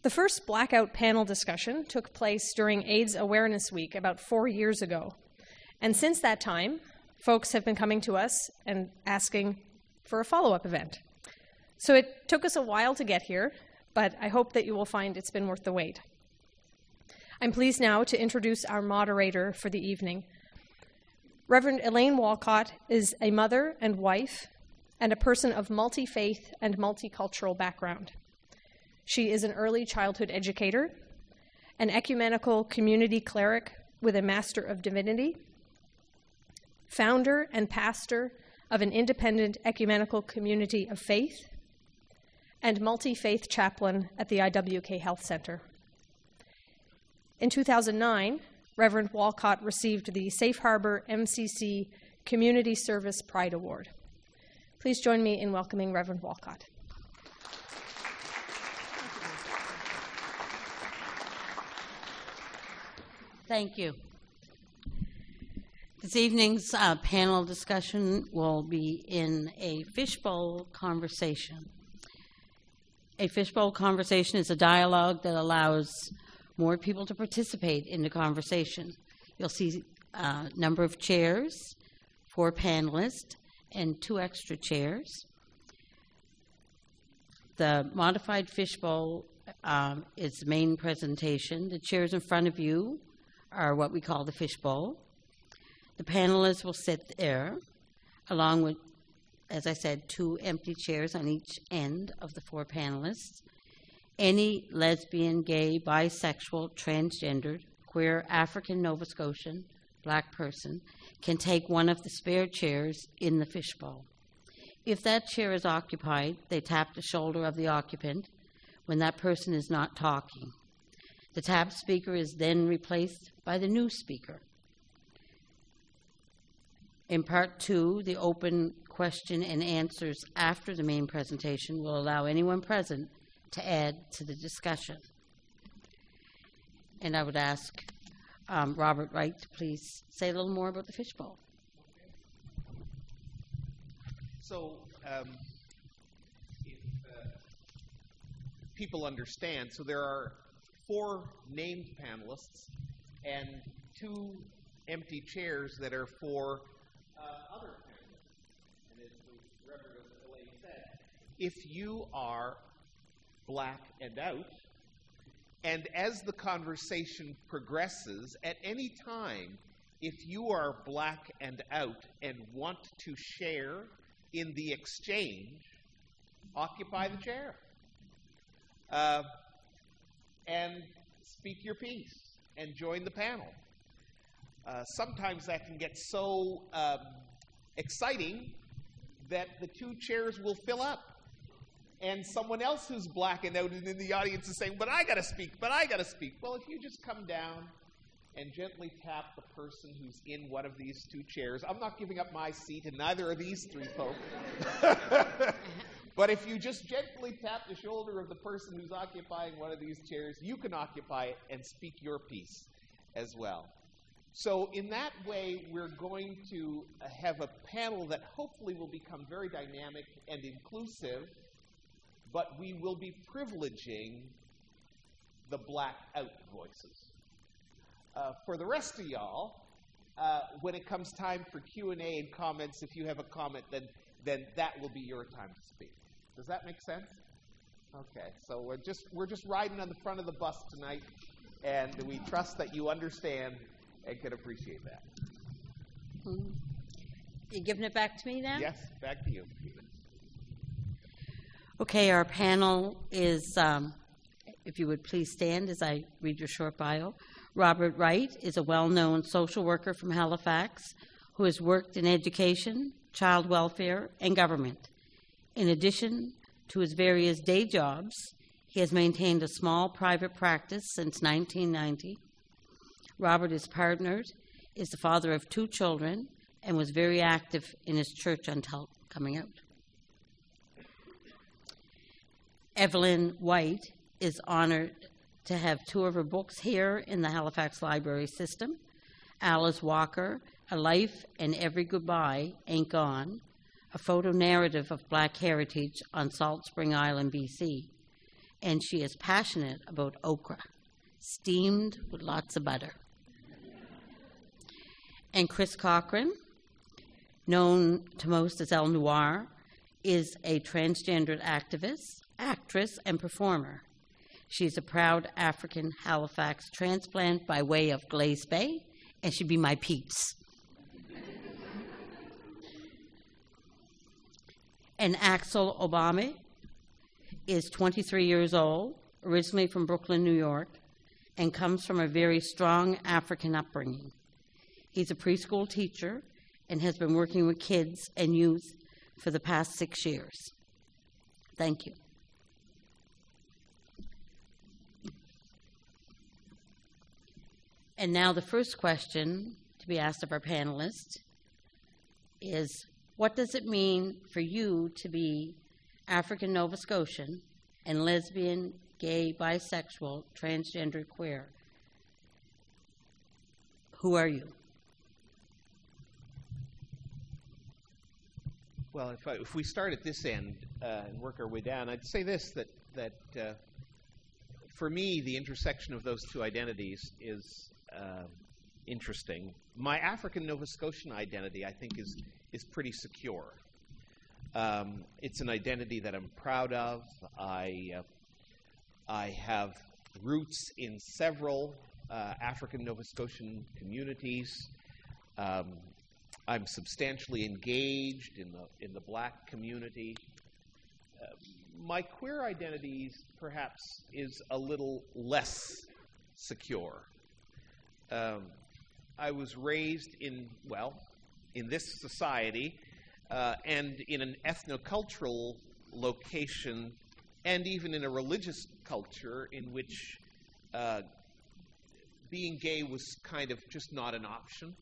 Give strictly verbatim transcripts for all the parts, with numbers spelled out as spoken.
The first Blackout panel discussion took place during AIDS Awareness Week about four years ago. And since that time, folks have been coming to us and asking for a follow-up event. So it took us a while to get here, but I hope that you will find it's been worth the wait. I'm pleased now to introduce our moderator for the evening. Reverend Elaine Walcott is a mother and wife and a person of multi-faith and multicultural background. She is an early childhood educator, an ecumenical community cleric with a Master of Divinity, founder and pastor of an independent ecumenical community of faith, and multi-faith chaplain at the I W K Health Center. In two thousand nine, Reverend Walcott received the Safe Harbor M C C Community Service Pride Award. Please join me in welcoming Reverend Walcott. Thank you. This evening's uh, panel discussion will be in a fishbowl conversation. A fishbowl conversation is a dialogue that allows more people to participate in the conversation. You'll see a number of chairs, four panelists, and two extra chairs. The modified fishbowl um, is the main presentation. The chairs in front of you are what we call the fishbowl. The panelists will sit there, along with, as I said, two empty chairs on each end of the four panelists. Any lesbian, gay, bisexual, transgendered, queer, African, Nova Scotian, black person can take one of the spare chairs in the fishbowl. If that chair is occupied, they tap the shoulder of the occupant when that person is not talking. The tapped speaker is then replaced by the new speaker. In part two, the open question and answers after the main presentation will allow anyone present to add to the discussion. And I would ask um, Robert Wright to please say a little more about the fishbowl. So, um, if uh, people understand, so there are four named panelists and two empty chairs that are for uh, other panelists. And as the Reverend Elaine said, if you are black and out, and as the conversation progresses, at any time, if you are black and out and want to share in the exchange, occupy the chair. Uh, and speak your piece and join the panel. Uh, sometimes that can get so um, exciting that the two chairs will fill up. And someone else who's black and out and in the audience is saying, but I got to speak, but I got to speak. Well, if you just come down and gently tap the person who's in one of these two chairs, I'm not giving up my seat, and neither are these three folks. But if you just gently tap the shoulder of the person who's occupying one of these chairs, you can occupy it and speak your piece as well. So in that way, we're going to have a panel that hopefully will become very dynamic and inclusive, but we will be privileging the black out voices. Uh, for the rest of y'all, uh, when it comes time for Q and A and comments, if you have a comment, then, then that will be your time to speak. Does that make sense? Okay, so we're just, we're just riding on the front of the bus tonight, and we trust that you understand and can appreciate that. Mm-hmm. You giving it back to me now? Yes, back to you. Okay, our panel is, um, if you would please stand as I read your short bio. Robert Wright is a well-known social worker from Halifax who has worked in education, child welfare, and government. In addition to his various day jobs, he has maintained a small private practice since nineteen ninety. Robert is partnered, is the father of two children, and was very active in his church until coming out. Evelyn White is honored to have two of her books here in the Halifax Library System. Alice Walker, A Life and Every Goodbye Ain't Gone, a photo narrative of black heritage on Salt Spring Island, B C, and she is passionate about okra, steamed with lots of butter. And Chris Cochran, known to most as El Noir, is a transgendered activist, actress, and performer. She's a proud African Halifax transplant by way of Glace Bay, and she'd be my peeps. And Axel Obama is twenty-three years old, originally from Brooklyn, New York, and comes from a very strong African upbringing. He's a preschool teacher and has been working with kids and youth for the past six years. Thank you. And now the first question to be asked of our panelists is, what does it mean for you to be African Nova Scotian and lesbian, gay, bisexual, transgender, queer? Who are you? Well, if, I, if we start at this end uh, and work our way down, I'd say this, that, that uh, for me, the intersection of those two identities is uh, interesting. My African Nova Scotian identity, I think, is, is pretty secure. Um, it's an identity that I'm proud of. I, uh, I have roots in several uh, African Nova Scotian communities. Um, I'm substantially engaged in the in the black community. Uh, my queer identity, perhaps, is a little less secure. Um, I was raised in, well, in this society uh, and in an ethnocultural location and even in a religious culture in which uh, being gay was kind of just not an option.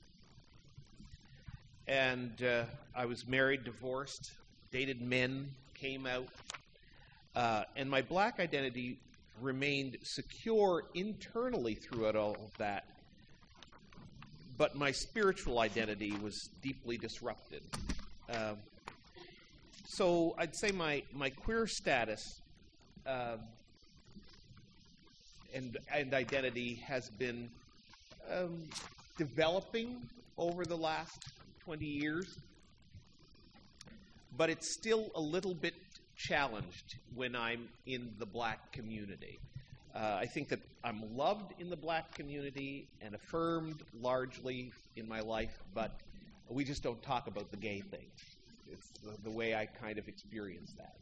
And uh, I was married, divorced, dated men, came out. Uh, and my black identity remained secure internally throughout all of that. But my spiritual identity was deeply disrupted. Uh, so I'd say my, my queer status uh, and, and identity has been um, developing over the last twenty years, but it's still a little bit challenged when I'm in the black community. Uh, I think that I'm loved in the black community and affirmed largely in my life, but we just don't talk about the gay thing. It's the, the way I kind of experience that.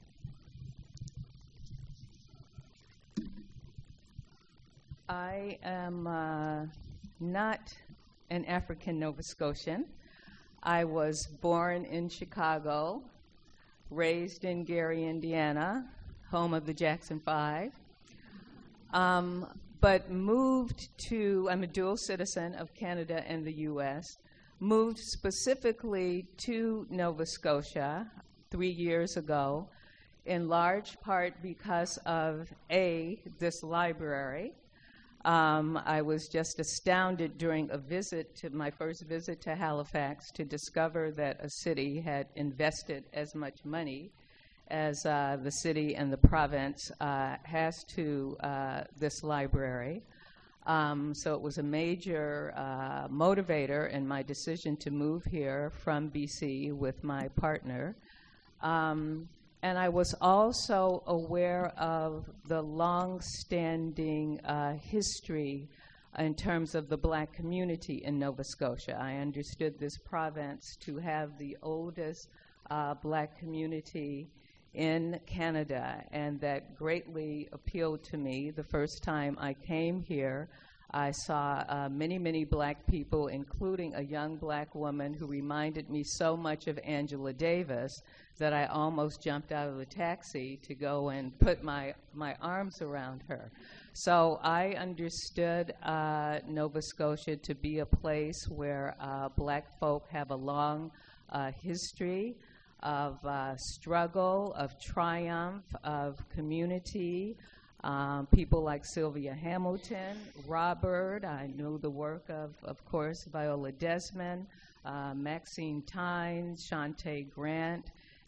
I am uh, not an African Nova Scotian. I was born in Chicago, raised in Gary, Indiana, home of the Jackson Five, um, but moved to, I'm a dual citizen of Canada and the U S, moved specifically to Nova Scotia three years ago, in large part because of, A, this library. Um, I was just astounded during a visit to my first visit to Halifax to discover that a city had invested as much money as uh, the city and the province uh, has to uh, this library. Um, so it was a major uh, motivator in my decision to move here from B C with my partner. Um, And I was also aware of the long-standing uh, history in terms of the black community in Nova Scotia. I understood this province to have the oldest uh, black community in Canada, and that greatly appealed to me. The first time I came here, I saw uh, many, many black people, including a young black woman who reminded me so much of Angela Davis that I almost jumped out of the taxi to go and put my, my arms around her. So I understood uh, Nova Scotia to be a place where uh, black folk have a long uh, history of uh, struggle, of triumph, of community. Um, people like Sylvia Hamilton, Robert, I knew the work of, of course, Viola Desmond, uh, Maxine Tynes, Shante Grant,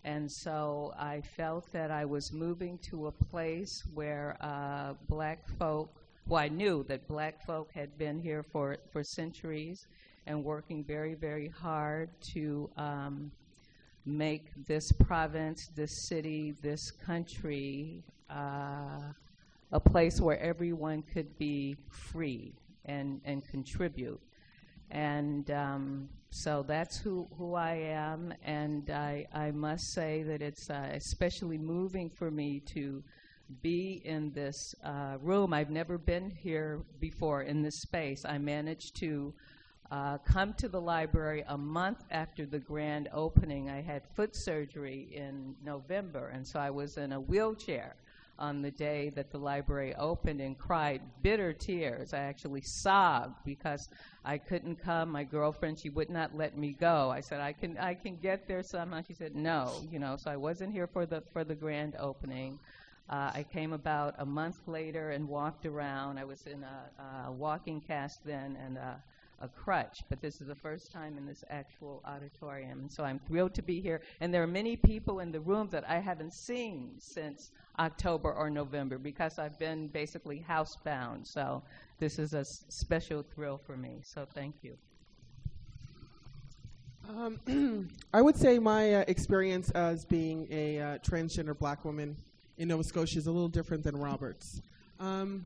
And so I felt that I was moving to a place where uh, black folk, well, I knew that black folk had been here for, for centuries and working very, very hard to um, make this province, this city, this country uh, a place where everyone could be free and, and contribute. And um, so that's who, who I am, and I, I must say that it's uh, especially moving for me to be in this uh, room. I've never been here before in this space. I managed to uh, come to the library a month after the grand opening. I had foot surgery in November, and so I was in a wheelchair on the day that the library opened and cried bitter tears. I actually sobbed because I couldn't come. My girlfriend, she would not let me go. I said, I can I can get there somehow. She said, no, you know, so I wasn't here for the for the grand opening. Uh, I came about a month later and walked around. I was in a, a walking cast then and a, a crutch, but this is the first time in this actual auditorium. And so I'm thrilled to be here. And there are many people in the room that I haven't seen since October or November because I've been basically housebound. So this is a s- special thrill for me. So thank you. Um, I would say my uh, experience as being a uh, transgender black woman in Nova Scotia is a little different than Robert's. Um,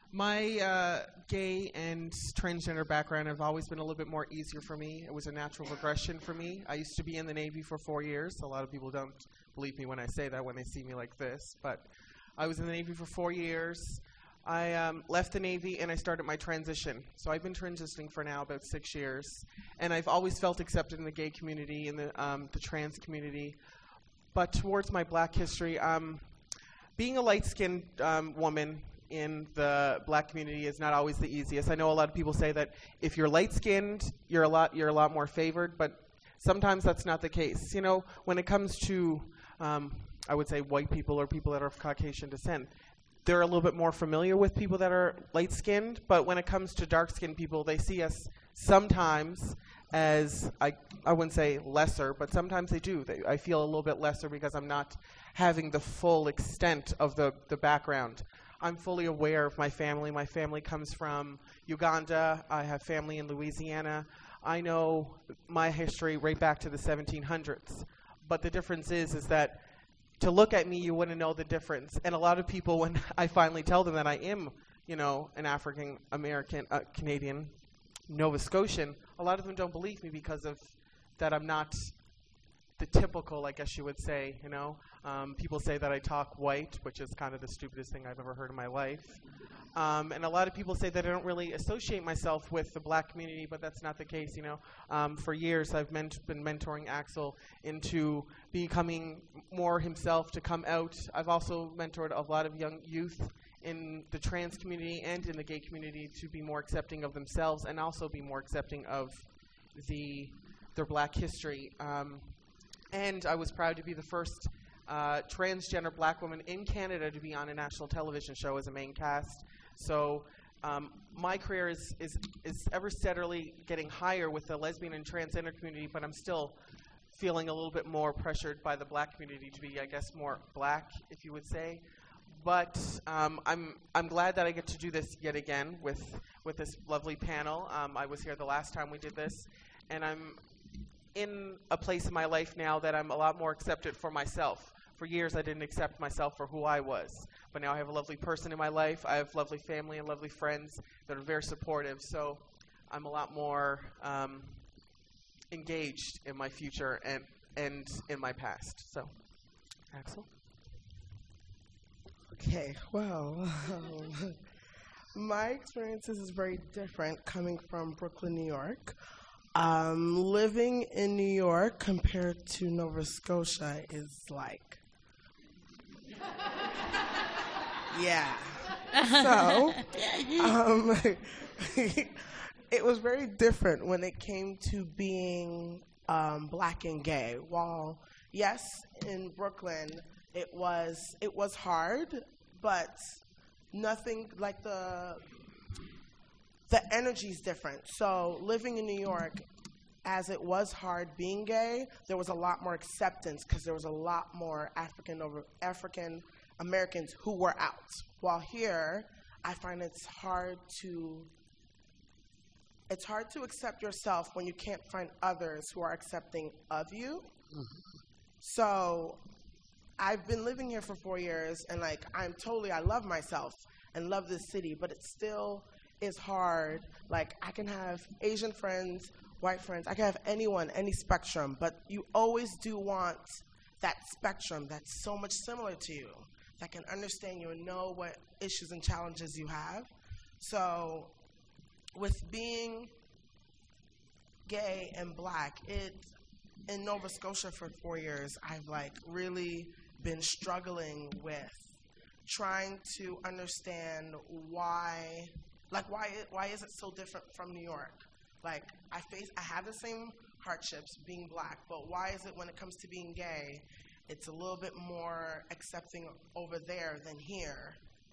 my uh, gay and transgender background have always been a little bit more easier for me. It was a natural progression for me. I used to be in the Navy for four years. A lot of people don't believe me when I say that when they see me like this, but I was in the Navy for four years. I um, left the Navy and I started my transition. So I've been transitioning for now about six years, and I've always felt accepted in the gay community, in the, um, the trans community. But towards my black history, um, being a light-skinned um, woman in the black community is not always the easiest. I know a lot of people say that if you're light-skinned, you're a lot you're a lot more favored, but sometimes that's not the case. You know, when it comes to, um, I would say, white people or people that are of Caucasian descent, they're a little bit more familiar with people that are light-skinned, but when it comes to dark-skinned people, they see us sometimes as, I, I wouldn't say lesser, but sometimes they do. They, I feel a little bit lesser because I'm not having the full extent of the, the background. I'm fully aware of my family. My family comes from Uganda. I have family in Louisiana. I know my history right back to the seventeen hundreds. But the difference is, is that to look at me, you wouldn't know the difference. And a lot of people, when I finally tell them that I am, you know, an African American, uh, Canadian, Nova Scotian, a lot of them don't believe me because of that I'm not the typical, I guess you would say, you know. Um, people say that I talk white, which is kind of the stupidest thing I've ever heard in my life. Um, and a lot of people say that I don't really associate myself with the black community, but that's not the case, you know. Um, for years, I've ment- been mentoring Axel into becoming more himself, to come out. I've also mentored a lot of young youth in the trans community and in the gay community to be more accepting of themselves and also be more accepting of the their black history. Um, and I was proud to be the first uh, transgender black woman in Canada to be on a national television show as a main cast. So um, my career is, is, is ever steadily getting higher with the lesbian and transgender community, but I'm still feeling a little bit more pressured by the black community to be, I guess, more black, if you would say. But um, I'm I'm glad that I get to do this yet again with with this lovely panel. Um, I was here the last time we did this, and I'm in a place in my life now that I'm a lot more accepted for myself. For years, I didn't accept myself for who I was, but now I have a lovely person in my life. I have lovely family and lovely friends that are very supportive. So I'm a lot more um, engaged in my future and and in my past. So, Axel. Okay, well, um, my experiences is very different coming from Brooklyn, New York. Um, living in New York compared to Nova Scotia is like, yeah. So, um, it was very different when it came to being um, black and gay. While, yes, in Brooklyn, It was it was hard, but nothing like the the energy's different. So living in New York, as it was hard being gay, there was a lot more acceptance because there was a lot more African over African Americans who were out. While here, I find it's hard to it's hard to accept yourself when you can't find others who are accepting of you. Mm-hmm. So I've been living here for four years, and like I'm totally I love myself and love this city, but it still is hard. Like I can have Asian friends, white friends, I can have anyone, any spectrum, but you always do want that spectrum that's so much similar to you, that can understand you and know what issues and challenges you have. So with being gay and black, it in Nova Scotia for four years, I've like really been struggling with trying to understand why, like why it, why is it so different from New York? Like I face, I have the same hardships being black, but why is it when it comes to being gay, it's a little bit more accepting over there than here?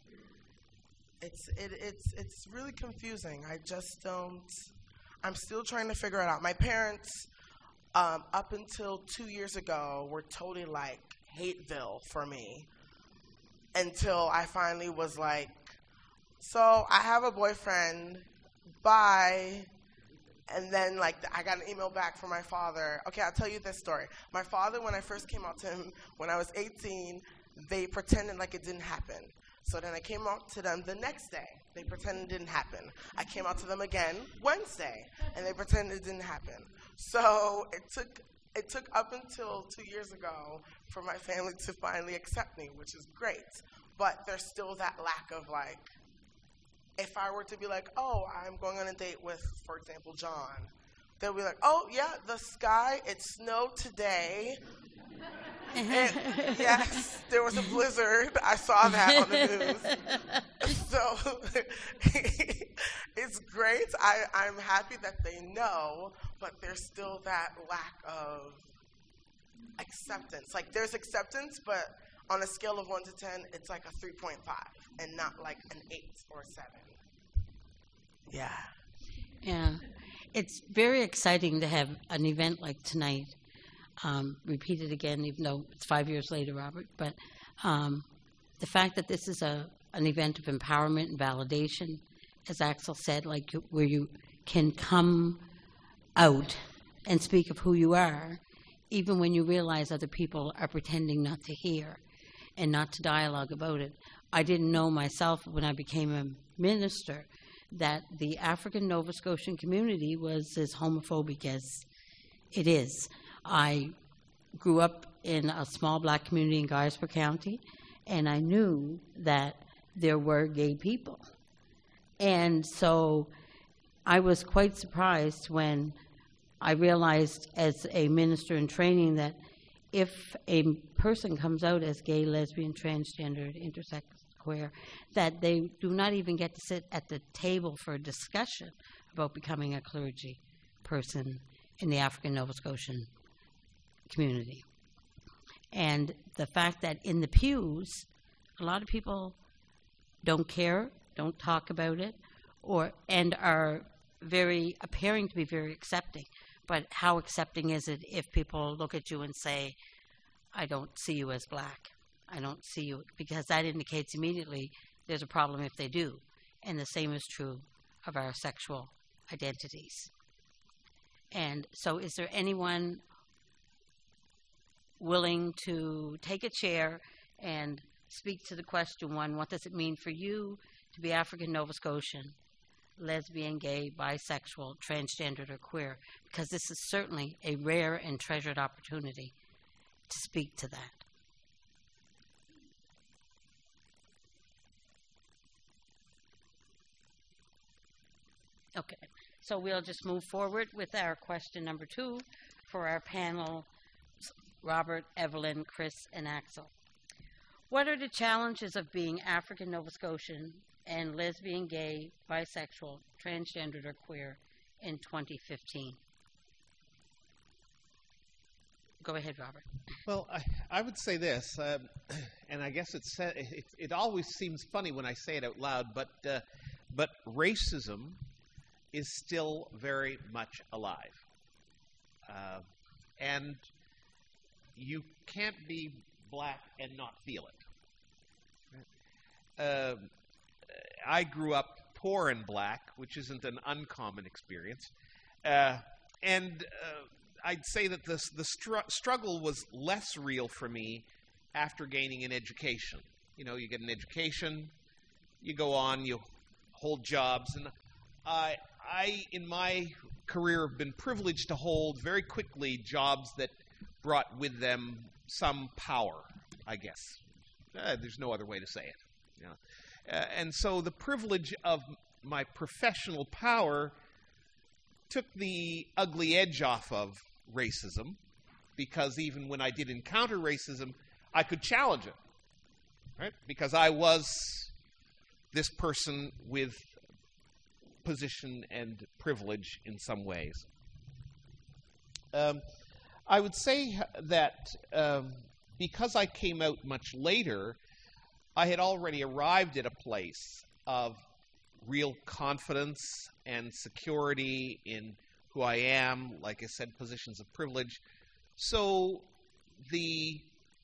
It's it, it's it's really confusing. I just don't. I'm still trying to figure it out. My parents, um, up until two years ago, were totally like Hateville for me. Until I finally was like, so I have a boyfriend. Bye. And then, like, I got an email back from my father. Okay, I'll tell you this story. My father, when I first came out to him, when I was eighteen, they pretended like it didn't happen. So then I came out to them the next day. They pretended it didn't happen. I came out to them again Wednesday, and they pretended it didn't happen. So it took it took up until two years ago for my family to finally accept me, which is great. But there's still that lack of, like, if I were to be like, oh, I'm going on a date with, for example, John, they'll be like, oh, yeah, the sky, it snowed today. And, yes, there was a blizzard. I saw that on the news. So it's great. I, I'm happy that they know, but there's still that lack of acceptance. Like, there's acceptance, but on a scale of one to ten, it's like a three point five and not like an eight or a seven. Yeah. Yeah. It's very exciting to have an event like tonight. Um, repeated again, even though it's five years later, Robert. But um, the fact that this is a an event of empowerment and validation, as Axel said, like where you can come out and speak of who you are, even when you realize other people are pretending not to hear and not to dialogue about it. I didn't know myself when I became a minister that the African Nova Scotian community was as homophobic as it is. I grew up in a small black community in Guyaspur County, and I knew that there were gay people. And so I was quite surprised when I realized as a minister in training that if a person comes out as gay, lesbian, transgender, intersex, queer, that they do not even get to sit at the table for a discussion about becoming a clergy person in the African Nova Scotian community. And the fact that in the pews, a lot of people don't care, don't talk about it, or and are very appearing to be very accepting. But how accepting is it if people look at you and say, I don't see you as black. I don't see you, because that indicates immediately there's a problem if they do. And the same is true of our sexual identities. And so is there anyone willing to take a chair and speak to the question one, what does it mean for you to be African Nova Scotian, lesbian, gay, bisexual, transgendered, or queer? Because this is certainly a rare and treasured opportunity to speak to that. Okay, so we'll just move forward with our question number two for our panel, Robert, Evelyn, Chris, and Axel. What are the challenges of being African Nova Scotian and lesbian, gay, bisexual, transgendered, or queer in twenty fifteen? Go ahead, Robert. Well, I, I would say this, um, and I guess it's, it, it always seems funny when I say it out loud, but uh, but racism is still very much alive. Uh, and you can't be black and not feel it. Uh, I grew up poor and black, which isn't an uncommon experience. Uh, and uh, I'd say that the, the str- struggle was less real for me after gaining an education. You know, you get an education, you go on, you hold jobs. And I, I, in my career, have been privileged to hold very quickly jobs that brought with them some power, I guess. Uh, there's no other way to say it. You know? Uh, and so the privilege of my professional power took the ugly edge off of racism, because even when I did encounter racism, I could challenge it, right? Because I was this person with position and privilege in some ways. Um, I would say that um, because I came out much later, I had already arrived at a place of real confidence and security in who I am, like I said, positions of privilege. So the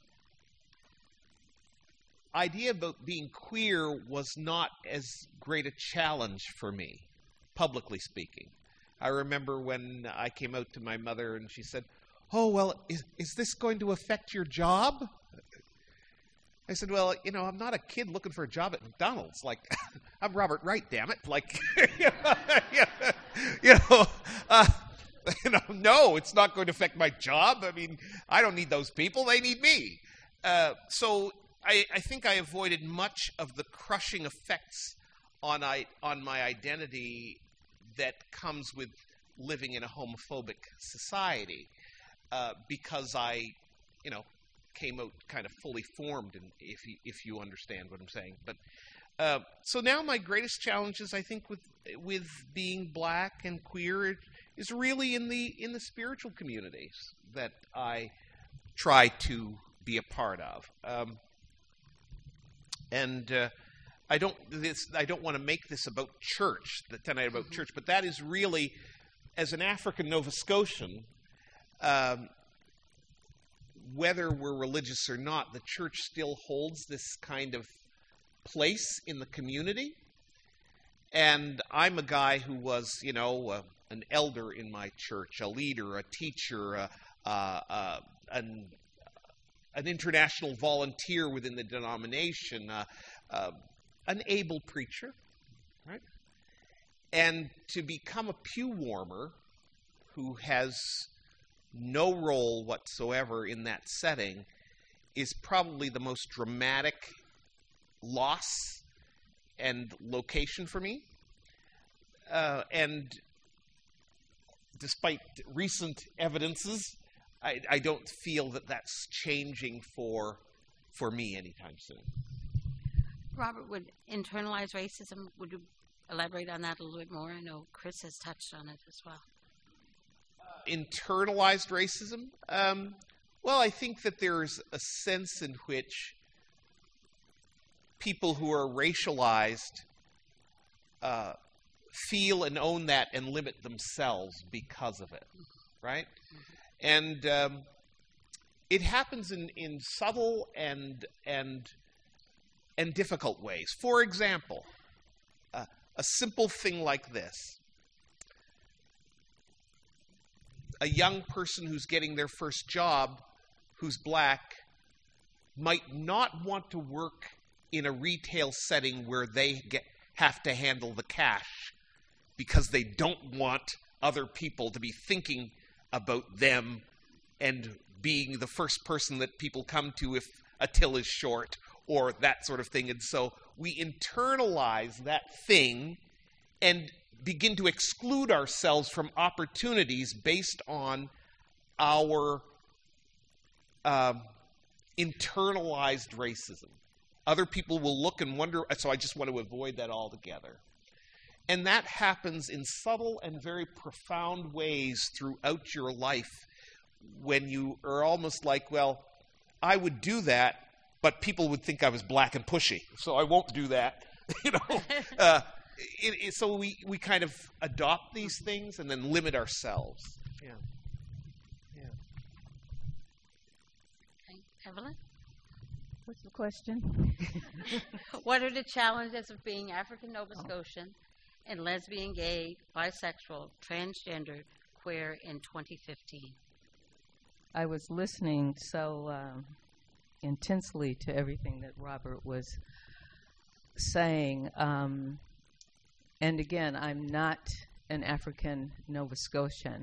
idea about being queer was not as great a challenge for me, publicly speaking. I remember when I came out to my mother and she said, "Oh, well, is, is this going to affect your job?" I said, "Well, you know, I'm not a kid looking for a job at McDonald's. Like, I'm Robert Wright, damn it. Like, you know, uh, you know, no, it's not going to affect my job. I mean, I don't need those people. They need me." Uh, so I, I think I avoided much of the crushing effects on I, on my identity that comes with living in a homophobic society, uh, because I, you know, came out kind of fully formed, and if you, if you understand what I'm saying. But uh, so now my greatest challenges, I think, with with being black and queer is really in the in the spiritual communities that I try to be a part of. Um, and uh, I don't this I don't want to make this about church, the tonight about mm-hmm. church, but that is really, as an African Nova Scotian, um, whether we're religious or not, the church still holds this kind of place in the community. And I'm a guy who was, you know, uh, an elder in my church, a leader, a teacher, uh, uh, uh, an, an international volunteer within the denomination, uh, uh, an able preacher, right? And to become a pew warmer who has no role whatsoever in that setting is probably the most dramatic loss and location for me. Uh, and despite recent evidences, I, I don't feel that that's changing for for me anytime soon. Robert, would internalized racism, would you elaborate on that a little bit more? I know Chris has touched on it as well. Internalized racism? Um, well, I think that there's a sense in which people who are racialized uh, feel and own that and limit themselves because of it, right? Mm-hmm. And um, it happens in, in subtle and and and difficult ways. For example, uh, a simple thing like this. A young person who's getting their first job, who's black, might not want to work in a retail setting where they get, have to handle the cash because they don't want other people to be thinking about them and being the first person that people come to if a till is short or that sort of thing. And so we internalize that thing and begin to exclude ourselves from opportunities based on our um, internalized racism. Other people will look and wonder, so I just want to avoid that altogether. And that happens in subtle and very profound ways throughout your life when you are almost like, well, I would do that, but people would think I was black and pushy, so I won't do that. you know. Uh, It, it, so we, we kind of adopt these things and then limit ourselves. Yeah. Evelyn? What's the question? What are the challenges of being African Nova Scotian and lesbian, gay, bisexual, transgender, queer in twenty fifteen? I was listening so um, intensely to everything that Robert was saying. Um, and again, I'm not an African Nova Scotian.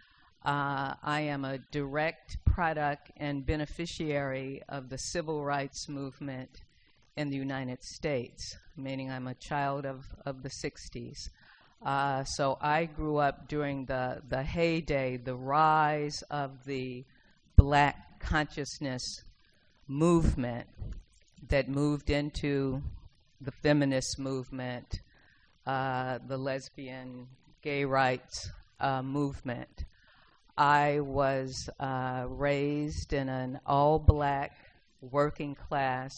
Uh, I am a direct product and beneficiary of the civil rights movement in the United States, meaning I'm a child of, of the sixties. Uh, so I grew up during the, the heyday, the rise of the Black consciousness movement that moved into the feminist movement, uh, the lesbian, gay rights uh, movement. I was uh, raised in an all-Black working class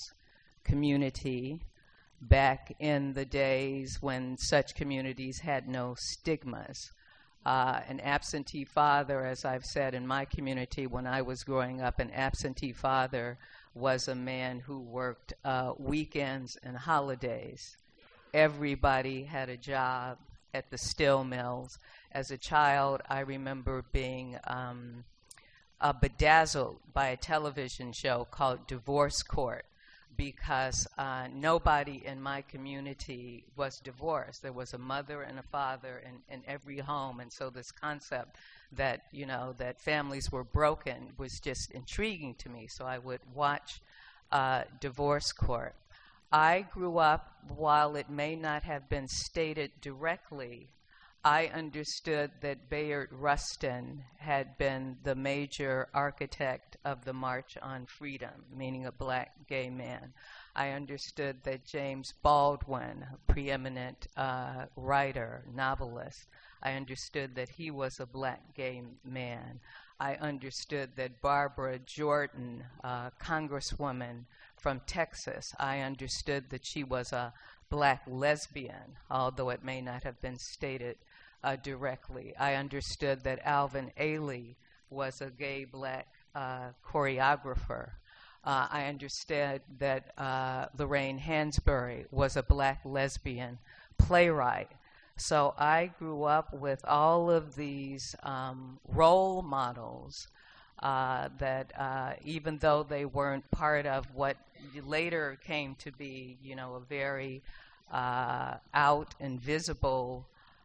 community back in the days when such communities had no stigmas. Uh, an absentee father, as I've said in my community when I was growing up, an absentee father was a man who worked uh, weekends and holidays. Everybody had a job at the steel mills. As a child, I remember being um, uh, bedazzled by a television show called Divorce Court, because uh, nobody in my community was divorced. There was a mother and a father in, in every home, and so this concept that, you know, that families were broken was just intriguing to me, so I would watch uh, Divorce Court. I grew up, while it may not have been stated directly, I understood that Bayard Rustin had been the major architect of the March on Freedom, meaning a Black gay man. I understood that James Baldwin, a preeminent uh, writer, novelist, I understood that he was a Black gay man. I understood that Barbara Jordan, uh, congresswoman from Texas, I understood that she was a Black lesbian, although it may not have been stated uh, directly. I understood that Alvin Ailey was a gay Black uh, choreographer. Uh, I understood that uh, Lorraine Hansberry was a Black lesbian playwright. So I grew up with all of these um, role models uh, that uh, even though they weren't part of what later came to be, you know, a very uh, out and visible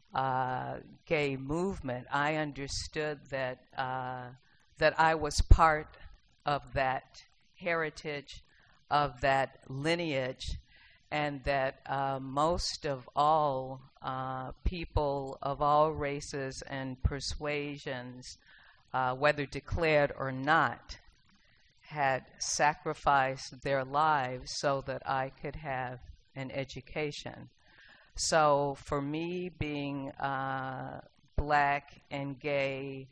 uh, gay movement, I understood that uh, that I was part of that heritage, of that lineage, and that uh, most of all uh, people of all races and persuasions, uh, whether declared or not, had sacrificed their lives so that I could have an education. So for me, being uh, Black and gay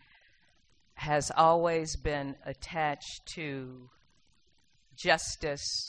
has always been attached to justice,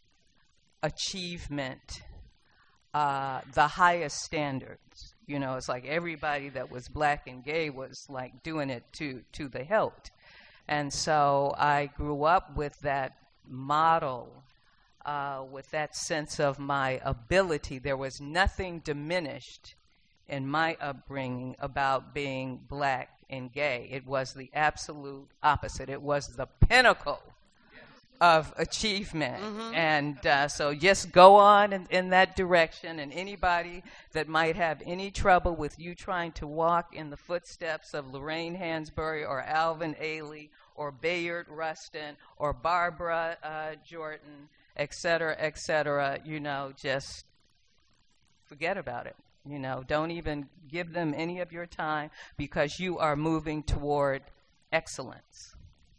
achievement, uh, the highest standards. You know, it's like everybody that was Black and gay was like doing it to, to the hilt. And so I grew up with that model, uh, with that sense of my ability. There was nothing diminished in my upbringing about being Black and gay. It was the absolute opposite. It was the pinnacle of achievement. Mm-hmm. And uh, so just go on in, in that direction, and anybody that might have any trouble with you trying to walk in the footsteps of Lorraine Hansberry or Alvin Ailey or Bayard Rustin or Barbara uh, Jordan, et cetera, et cetera, you know, just forget about it. You know, don't even give them any of your time, because you are moving toward excellence.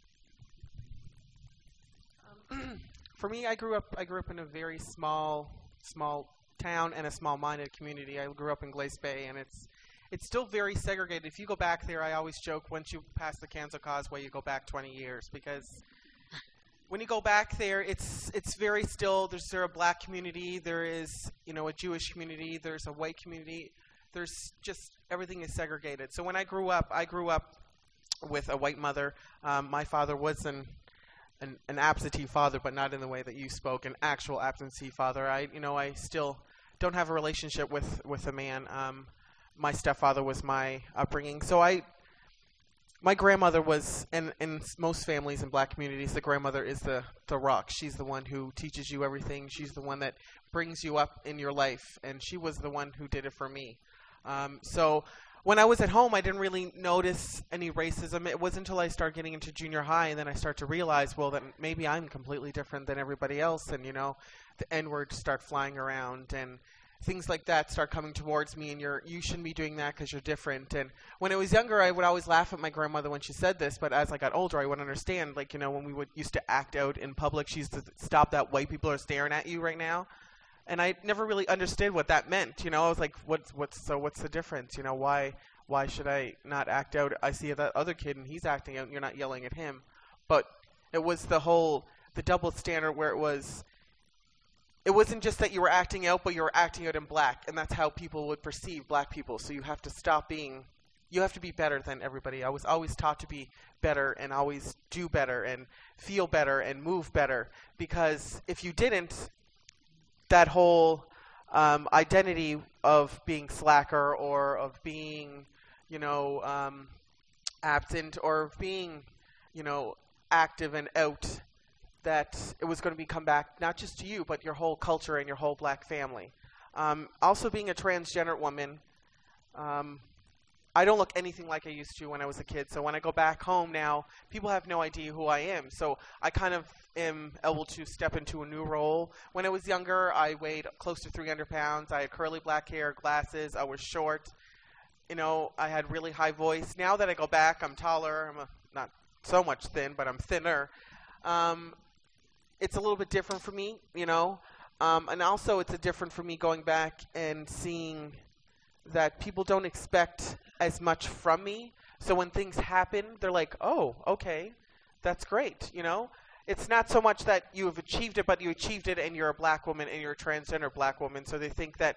For me, I grew up. I grew up in a very small, small town and a small-minded community. I grew up in Glace Bay, and it's it's still very segregated. If you go back there, I always joke, once you pass the Kansas Causeway, you go back twenty years, because when you go back there, it's it's very still. There's there a Black community. There is, you know, a Jewish community. There's a white community. There's just everything is segregated. So when I grew up, I grew up with a white mother. Um, my father was an an, an absentee father, but not in the way that you spoke, an actual absentee father. I, you know, I still don't have a relationship with, with a man. Um, my stepfather was my upbringing. So I, my grandmother was, and in most families in black communities, the grandmother is the, the rock. She's the one who teaches you everything. She's the one that brings you up in your life, and she was the one who did it for me. Um, so when I was at home, I didn't really notice any racism. It wasn't until I started getting into junior high, and then I start to realize, well, that maybe I'm completely different than everybody else, and, you know, the N-words start flying around, and things like that start coming towards me, and you're, you shouldn't be doing that because you're different. And when I was younger, I would always laugh at my grandmother when she said this, but as I got older, I would understand, like, you know, when we would used to act out in public, she used to stop that white people are staring at you right now. And I never really understood what that meant. You know, I was like, what's, what's, so what's the difference? You know, why, why should I not act out? I see that other kid and he's acting out and you're not yelling at him. But it was the whole, the double standard where it was, it wasn't just that you were acting out, but you were acting out in black, and that's how people would perceive black people. So you have to stop being, you have to be better than everybody. I was always taught to be better and always do better and feel better and move better, because if you didn't, that whole um, identity of being slacker or of being, you know, um, absent or of being, you know, active and out, that it was going to be come back not just to you, but your whole culture and your whole black family. Um, also being a transgender woman, um, I don't look anything like I used to when I was a kid. So when I go back home now, people have no idea who I am. So I kind of am able to step into a new role. When I was younger, I weighed close to three hundred pounds. I had curly black hair, glasses. I was short. You know, I had really high voice. Now that I go back, I'm taller. I'm a, not so much thin, but I'm thinner. Um, it's a little bit different for me, you know. Um, and also it's a different for me going back and seeing that people don't expect as much from me. So when things happen, they're like, oh, okay, that's great, you know. It's not so much that you have achieved it, but you achieved it and you're a black woman and you're a transgender black woman. So they think that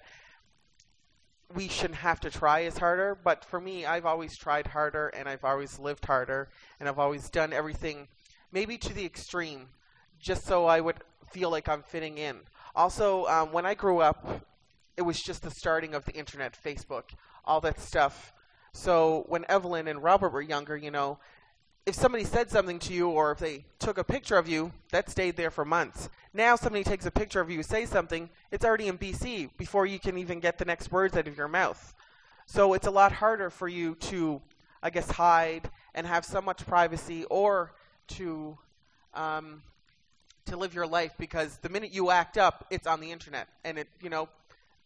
we shouldn't have to try as harder. But for me, I've always tried harder and I've always lived harder and I've always done everything maybe to the extreme just so I would feel like I'm fitting in. Also, um, when I grew up, it was just the starting of the internet, Facebook, all that stuff. So when Evelyn and Robert were younger, you know, if somebody said something to you or if they took a picture of you, that stayed there for months. Now somebody takes a picture of you, say something, it's already in B C before you can even get the next words out of your mouth. So it's a lot harder for you to, I guess, hide and have so much privacy or to um, to live your life, because the minute you act up, it's on the internet. And it, you know,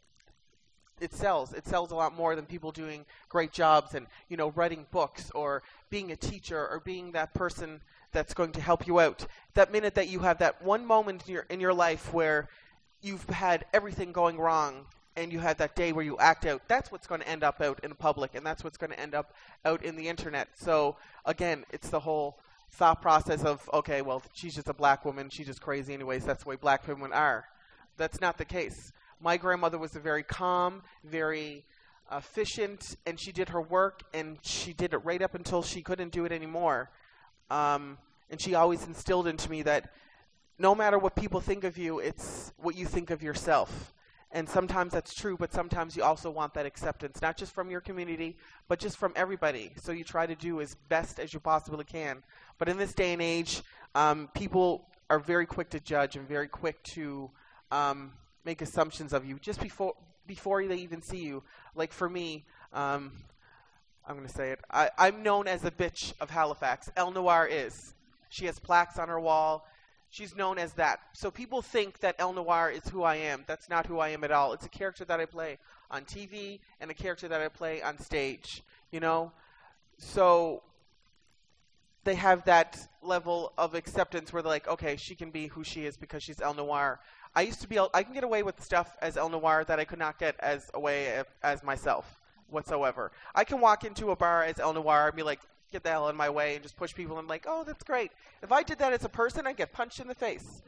it sells. It sells a lot more than people doing great jobs and, you know, writing books or being a teacher or being that person that's going to help you out. That minute that you have that one moment in your, in your life where you've had everything going wrong and you had that day where you act out, that's what's going to end up out in public, and that's what's going to end up out in the internet. So, again, it's the whole thought process of, okay, well, she's just a black woman, she's just crazy anyways, that's the way black women are. That's not the case. My grandmother was a very calm, very efficient, and she did her work, and she did it right up until she couldn't do it anymore. Um, and she always instilled into me that no matter what people think of you, it's what you think of yourself. And sometimes that's true, but sometimes you also want that acceptance, not just from your community, but just from everybody. So you try to do as best as you possibly can. But in this day and age, um, people are very quick to judge and very quick to um, make assumptions of you just before before they even see you. Like for me, um, I'm going to say it, I, I'm known as the bitch of Halifax. El Noir is. She has plaques on her wall. She's known as that. So people think that El Noir is who I am. That's not who I am at all. It's a character that I play on T V and a character that I play on stage, you know? So they have that level of acceptance where they're like, okay, she can be who she is because she's El Noir. I used to be, I can get away with stuff as El Noir that I could not get as away as myself whatsoever. I can walk into a bar as El Noir and be like, get the hell out of my way, and just push people. And I'm like, oh, that's great. If I did that as a person, I'd get punched in the face.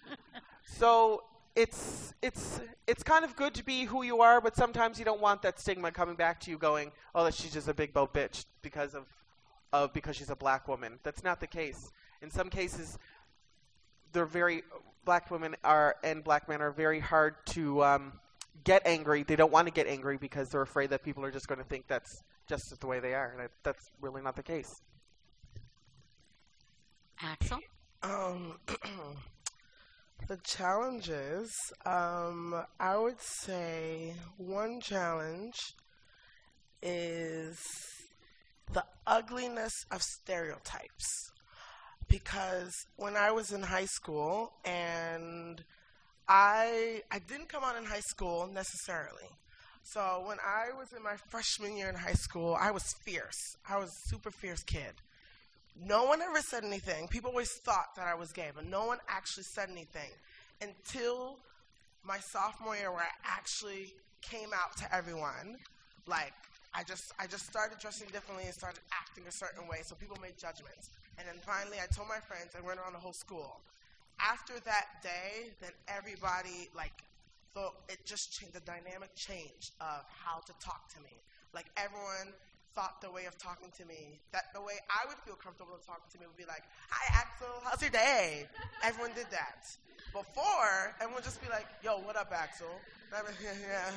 So it's it's it's kind of good to be who you are, but sometimes you don't want that stigma coming back to you going, oh, that she's just a big boat bitch because of, of because she's a black woman. That's not the case. In some cases, they're very black women are and black men are very hard to um, get angry. They don't want to get angry because they're afraid that people are just going to think that's just the way they are, and I, that's really not the case. Axel? Um, the challenges, um, I would say one challenge is the ugliness of stereotypes. Because when I was in high school, and I I didn't come out in high school necessarily. So when I was in my freshman year in high school, I was fierce. I was a super fierce kid. No one ever said anything. People always thought that I was gay, but no one actually said anything until my sophomore year, where I actually came out to everyone. Like, I just I just started dressing differently and started acting a certain way, so people made judgments. And then finally, I told my friends, and went around the whole school. After that day, then everybody, like, so it just changed, the dynamic changed of how to talk to me. Like, everyone thought the way of talking to me, that the way I would feel comfortable talking to me would be like, hi, Axel, how's your day? Everyone did that. Before, everyone would just be like, yo, what up, Axel? And I'd be, yeah,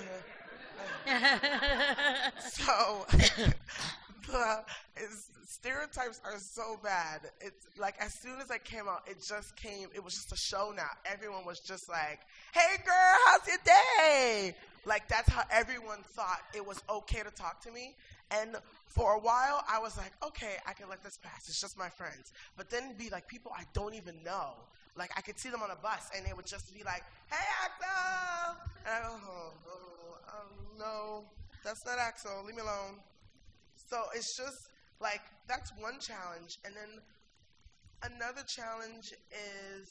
yeah. So, the it's, stereotypes are so bad. It's like, as soon as I came out, it just came, it was just a show now. Everyone was just like, hey girl, how's your day? Like, that's how everyone thought it was okay to talk to me. And for a while, I was like, okay, I can let this pass. It's just my friends. But then it'd be like people I don't even know. Like, I could see them on a bus, and they would just be like, hey, Axel! And I go, oh, oh, um, no, that's not Axel. Leave me alone. So it's just, like, that's one challenge. And then another challenge is,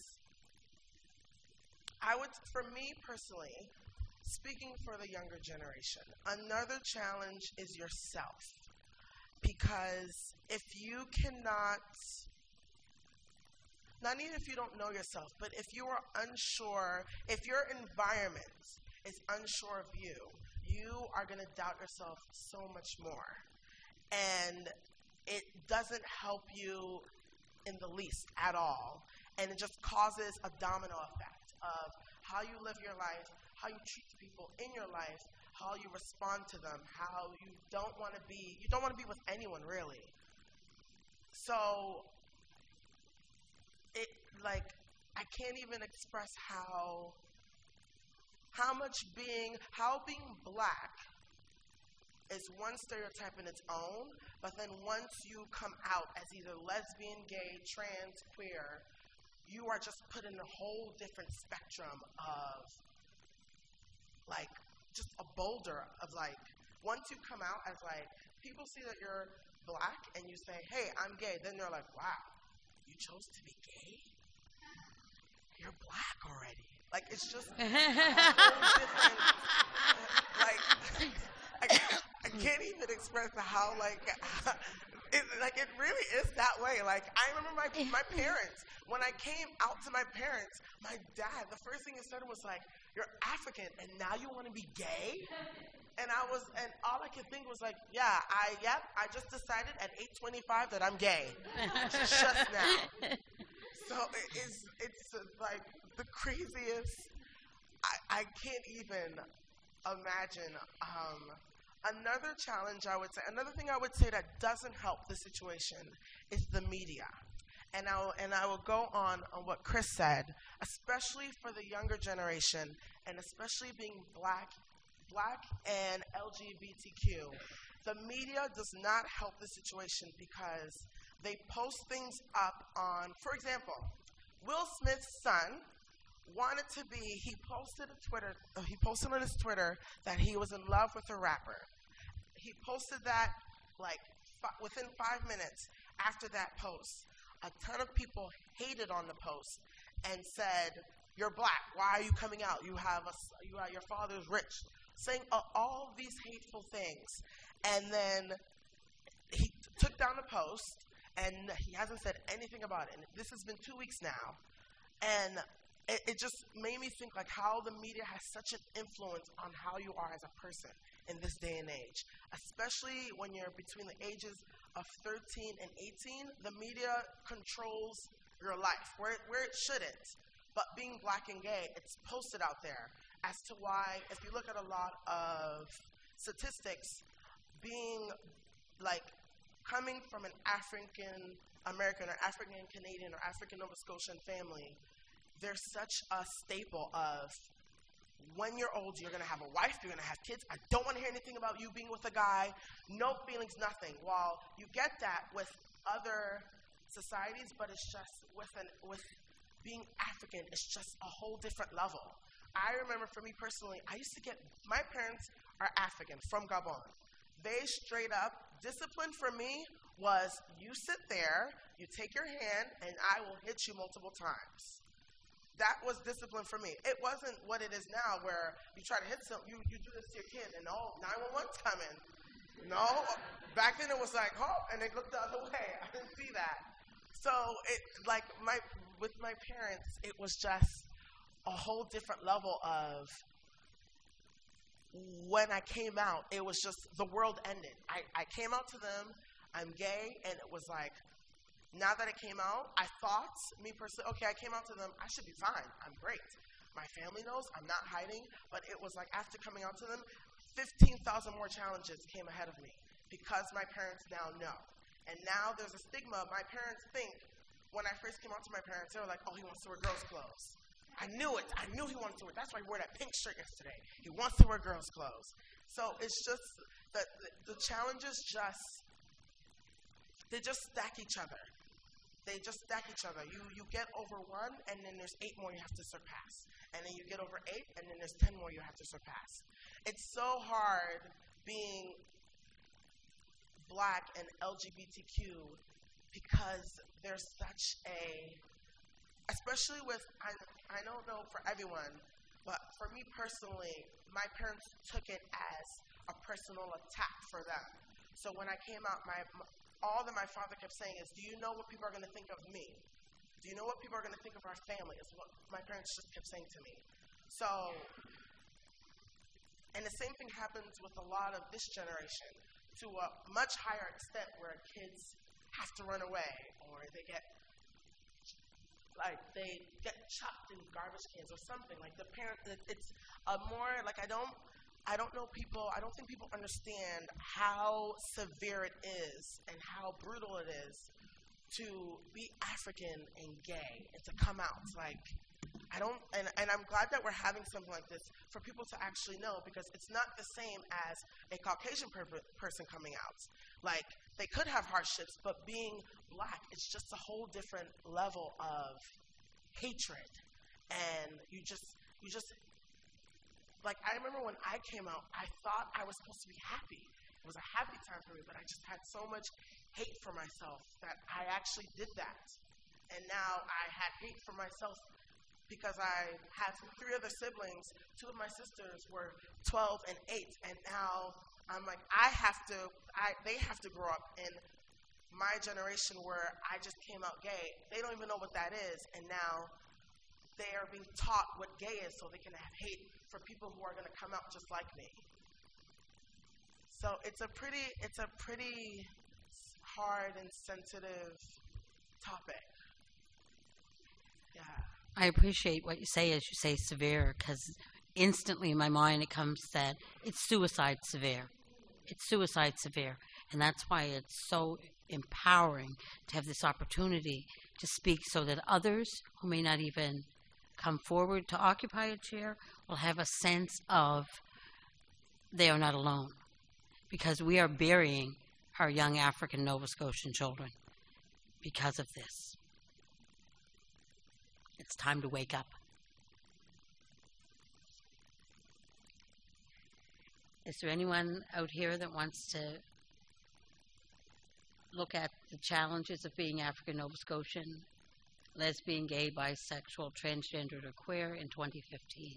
I would, for me personally, speaking for the younger generation, another challenge is yourself. Because if you cannot, not even if you don't know yourself, but if you are unsure, if your environment is unsure of you, you are going to doubt yourself so much more. And it doesn't help you in the least at all. And it just causes a domino effect of how you live your life, how you treat people in your life, how you respond to them, how you don't want to be, you don't want to be with anyone really. So, it, like, I can't even express how, how much being, how being black is one stereotype in its own, but then once you come out as either lesbian, gay, trans, queer, you are just put in a whole different spectrum of, like, just a boulder of, like, once you come out as, like, people see that you're black and you say, hey, I'm gay, then they're like, wow, you chose to be gay? You're black already. Like, it's just a whole different, like, I can't, I can't even express how, like, it, like, it really is that way. Like, I remember my my parents, when I came out to my parents, my dad, the first thing he said was like, you're African and now you want to be gay? And I was, and all I could think was like, yeah, I, yep, I just decided at eight twenty-five that I'm gay. Just now. So it is, it's uh, like the craziest, I, I can't even imagine. Um, another challenge I would say, another thing I would say that doesn't help the situation is the media. And I will, and I will go on on what Chris said, especially for the younger generation, and especially being black, black and L G B T Q. The media does not help the situation because they post things up on, for example, Will Smith's son wanted to be, he posted a Twitter, uh, he posted on his Twitter that he was in love with a rapper. He posted that like f- within five minutes after that post. A ton of people hated on the post and said, "You're black. Why are you coming out? You have a, you are, your father's rich," saying uh, all these hateful things. And then he t- took down the post, and he hasn't said anything about it. And this has been two weeks now, and it, it just made me think like how the media has such an influence on how you are as a person in this day and age, especially when you're between the ages of thirteen and eighteen. The media controls your life, where it, where it shouldn't. But being black and gay, it's posted out there as to why, if you look at a lot of statistics, being like coming from an African American or African Canadian or African Nova Scotian family, there's such a staple of when you're old, you're going to have a wife, you're going to have kids. I don't want to hear anything about you being with a guy. No feelings, nothing. While you get that with other societies, but it's just with an, with being African, it's just a whole different level. I remember for me personally, I used to get, my parents are African, from Gabon. They straight up, discipline for me was you sit there, you take your hand, and I will hit you multiple times. That was discipline for me. It wasn't what it is now where you try to hit some, you, you do this to your kid, and oh, nine one one's coming. No, back then it was like, oh, and they looked the other way. I didn't see that. So it, like my, with my parents, it was just a whole different level of, when I came out, it was just, the world ended. I, I came out to them, I'm gay, and it was like, now that I came out, I thought, me personally, okay, I came out to them, I should be fine, I'm great. My family knows, I'm not hiding, but it was like after coming out to them, fifteen thousand more challenges came ahead of me because my parents now know. And now there's a stigma. My parents think, when I first came out to my parents, they were like, oh, he wants to wear girls' clothes. I knew it. I knew he wanted to wear. That's why he wore that pink shirt yesterday. He wants to wear girls' clothes. So it's just that the, the challenges just, they just stack each other. They just stack each other. You you get over one, and then there's eight more you have to surpass. And then you get over eight, and then there's ten more you have to surpass. It's so hard being black and L G B T Q because there's such a, especially with, I, I don't know for everyone, but for me personally, my parents took it as a personal attack for them. So when I came out, my, my all that my father kept saying is, do you know what people are going to think of me? Do you know what people are going to think of our family? Is what my parents just kept saying to me. So, and the same thing happens with a lot of this generation to a much higher extent where kids have to run away or they get, like, they get chucked in garbage cans or something. Like the parent, it's a more, like I don't, I don't know people, I don't think people understand how severe it is and how brutal it is to be African and gay and to come out. It's like, I don't, and, and I'm glad that we're having something like this for people to actually know, because it's not the same as a Caucasian per- person coming out. Like, they could have hardships, but being black, it's just a whole different level of hatred. And you just, you just, like, I remember when I came out, I thought I was supposed to be happy. It was a happy time for me, but I just had so much hate for myself that I actually did that. And now I had hate for myself because I had three other siblings. Two of my sisters were twelve and eight, and now I'm like, I have to, I, they have to grow up in my generation where I just came out gay. They don't even know what that is, and now they are being taught what gay is so they can have hate for people who are going to come out just like me. So it's a pretty, it's a pretty hard and sensitive topic. Yeah. I appreciate what you say as you say severe, because instantly in my mind it comes that it's suicide severe. It's suicide severe. And that's why it's so empowering to have this opportunity to speak so that others who may not even come forward to occupy a chair will have a sense of they are not alone, because we are burying our young African Nova Scotian children because of this. It's time to wake up. Is there anyone out here that wants to look at the challenges of being African Nova Scotian, lesbian, gay, bisexual, transgendered, or queer in twenty fifteen?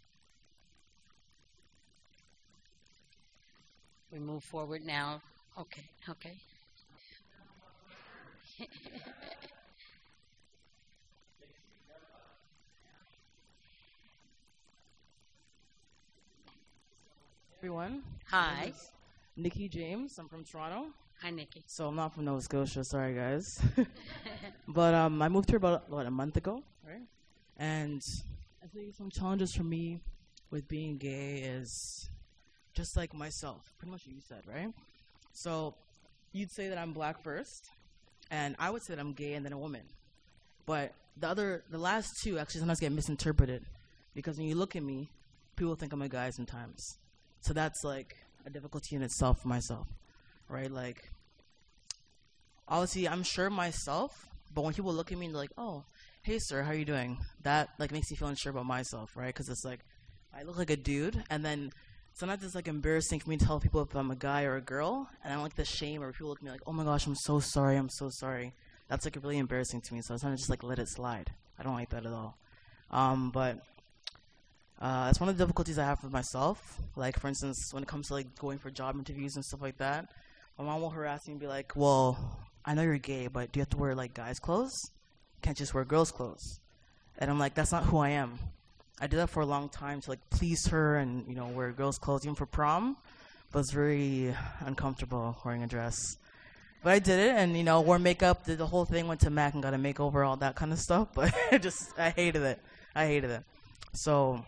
We move forward now. Okay, okay. Everyone. Hi. Nikki James. I'm from Toronto. Hi, Nikki. So I'm not from Nova Scotia. Sorry, guys. But um, I moved here about what a month ago, right? And I think some challenges for me with being gay is just like myself, pretty much what you said, right? So you'd say that I'm black first, and I would say that I'm gay and then a woman. But the other, the last two actually sometimes get misinterpreted because when you look at me, people think I'm a guy sometimes. So that's like a difficulty in itself for myself, right? Like, obviously, I'm sure myself, but when people look at me and they're like, oh, hey, sir, how are you doing? That, like, makes me feel unsure about myself, right? Because it's like, I look like a dude, and then sometimes it's, like, embarrassing for me to tell people if I'm a guy or a girl, and I don't like the shame, or people look at me like, oh, my gosh, I'm so sorry, I'm so sorry. That's, like, really embarrassing to me, so I sometimes just, like, let it slide. I don't like that at all. Um, but uh, that's one of the difficulties I have with myself. Like, for instance, when it comes to, like, going for job interviews and stuff like that, my mom will harass me and be like, well, I know you're gay, but do you have to wear, like, guys' clothes? You can't just wear girls' clothes. And I'm like, that's not who I am. I did that for a long time to, like, please her and, you know, wear girls' clothes, even for prom. But it's very uncomfortable wearing a dress. But I did it, and, you know, wore makeup, did the whole thing, went to MAC and got a makeover, all that kind of stuff. But I just, I hated it. I hated it. So,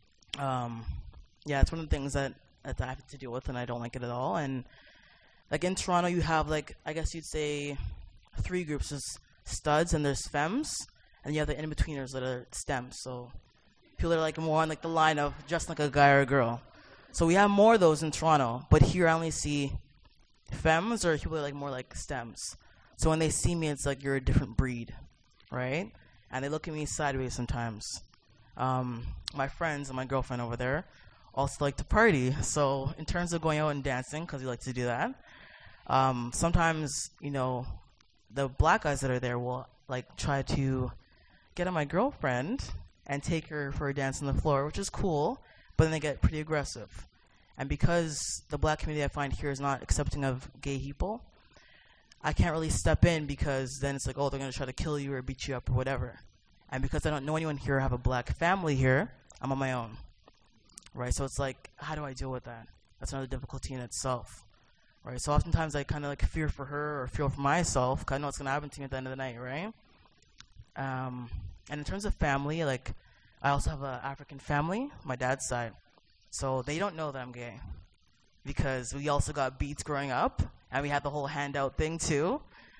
um, yeah, it's one of the things that, that I have to deal with, and I don't like it at all. And, like, in Toronto, you have, like, I guess you'd say three groups. There's studs and there's femmes, and you have the in-betweeners that are stems. So people are, like, more on, like, the line of just like a guy or a girl. So we have more of those in Toronto, but here I only see femmes or people are, like, more like stems. So when they see me, it's like you're a different breed, right? And they look at me sideways sometimes. Um, my friends and my girlfriend over there also like to party. So in terms of going out and dancing, because we like to do that, um, sometimes, you know, the black guys that are there will, like, try to get on my girlfriend and take her for a dance on the floor, which is cool, but then they get pretty aggressive. And because the black community I find here is not accepting of gay people, I can't really step in because then it's like, oh, they're going to try to kill you or beat you up or whatever. And because I don't know anyone here or have a black family here, I'm on my own. Right? So it's like, how do I deal with that? That's another difficulty in itself. Right? So oftentimes I kind of, like, fear for her or fear for myself because I know what's going to happen to me at the end of the night, right? Um, and in terms of family, like, I also have an African family, my dad's side. So they don't know that I'm gay because we also got beats growing up, and we had the whole handout thing too.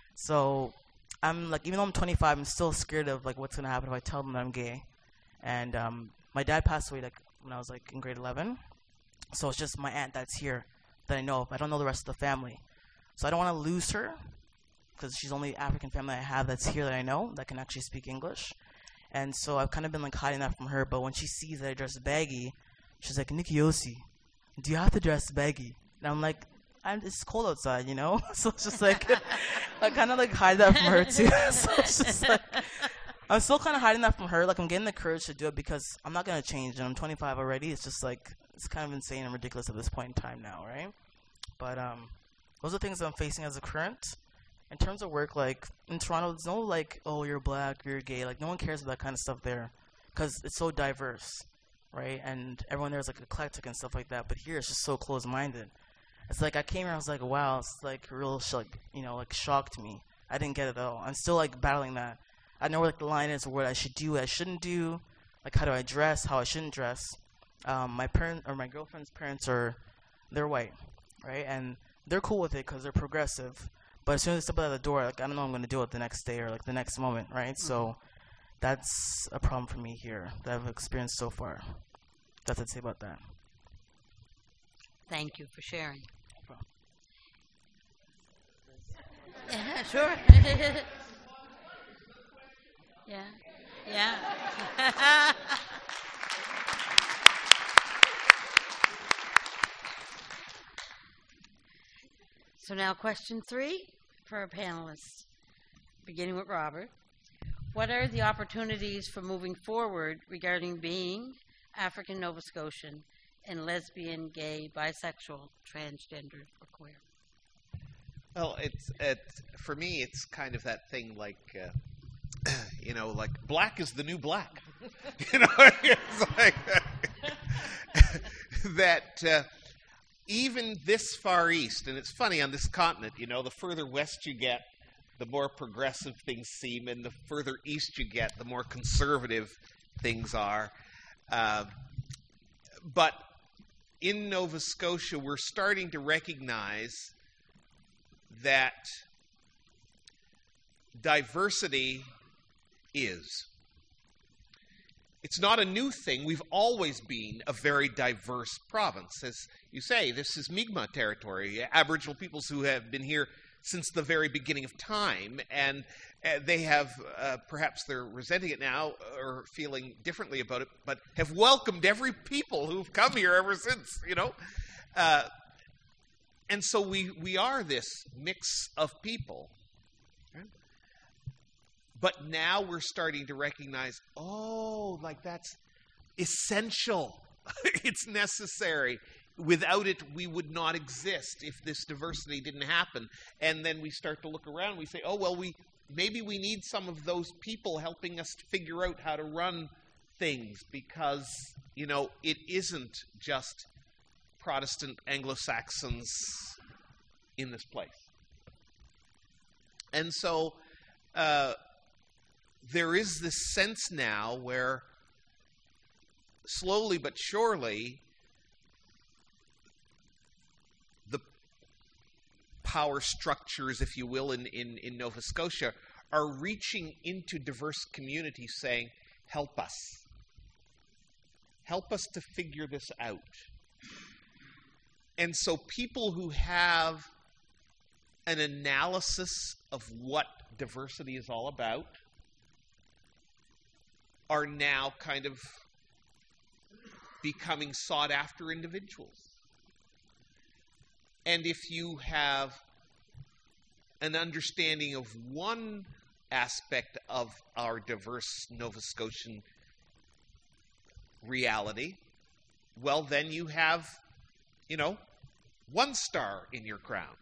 So I'm, like, even though I'm twenty-five, I'm still scared of, like, what's going to happen if I tell them that I'm gay. And um, my dad passed away, like, when I was, like, in grade eleven. So it's just my aunt that's here that I know of. I don't know the rest of the family. So I don't want to lose her because she's the only African family I have that's here that I know that can actually speak English. And so I've kind of been, like, hiding that from her. But when she sees that I dress baggy, she's like, Nikki Yossi, do you have to dress baggy? And I'm like, I'm, it's cold outside, you know? So it's just like, I kind of, like, hide that from her too. So it's just like, I'm still kind of hiding that from her. Like, I'm getting the courage to do it because I'm not going to change. And I'm twenty-five already. It's just like, it's kind of insane and ridiculous at this point in time now, right? But um, those are things that I'm facing as a current. In terms of work, like, in Toronto, there's no, like, oh, you're black, you're gay. Like, no one cares about that kind of stuff there because it's so diverse, right? And everyone there is, like, eclectic and stuff like that. But here, it's just so close-minded. It's like, I came here, I was like, wow, it's, like, real, sh- like, you know, like, shocked me. I didn't get it at all. I'm still, like, battling that. I know where, like, the line is, what I should do, what I shouldn't do. Like, how do I dress, how I shouldn't dress. Um, my parent or my girlfriend's parents are, they're white, right? And they're cool with it because they're progressive. But as soon as they step out of the door, like, I don't know what I'm going to do it the next day or, like, the next moment, right? Mm-hmm. So that's a problem for me here that I've experienced so far. That's what I'd say about that. Thank you for sharing. No problem. Yeah, sure. Yeah. Yeah. So now question three for our panelists, beginning with Robert. What are the opportunities for moving forward regarding being African Nova Scotian and lesbian, gay, bisexual, transgender, or queer? Well, it's it's for me, it's kind of that thing like, uh, you know, like black is the new black. You know, it's like that. uh, even this far east, and it's funny on this continent, you know, the further west you get, the more progressive things seem, and the further east you get, the more conservative things are. Uh, but in Nova Scotia, we're starting to recognize that diversity is. It's not a new thing. We've always been a very diverse province. As you say, this is Mi'kmaq territory, Aboriginal peoples who have been here since the very beginning of time, and uh, they have, uh, perhaps they're resenting it now or feeling differently about it, but have welcomed every people who've come here ever since, you know. Uh, and so we, we are this mix of people. But now we're starting to recognize, oh, like that's essential. It's necessary. Without it, we would not exist if this diversity didn't happen. And then we start to look around. We say, oh, well, we maybe we need some of those people helping us figure out how to run things because, you know, it isn't just Protestant Anglo-Saxons in this place. And so uh, there is this sense now where slowly but surely the power structures, if you will, in, in, in Nova Scotia are reaching into diverse communities saying, help us. Help us to figure this out. And so people who have an analysis of what diversity is all about are now kind of becoming sought-after individuals. And if you have an understanding of one aspect of our diverse Nova Scotian reality, well, then you have, you know, one star in your crown.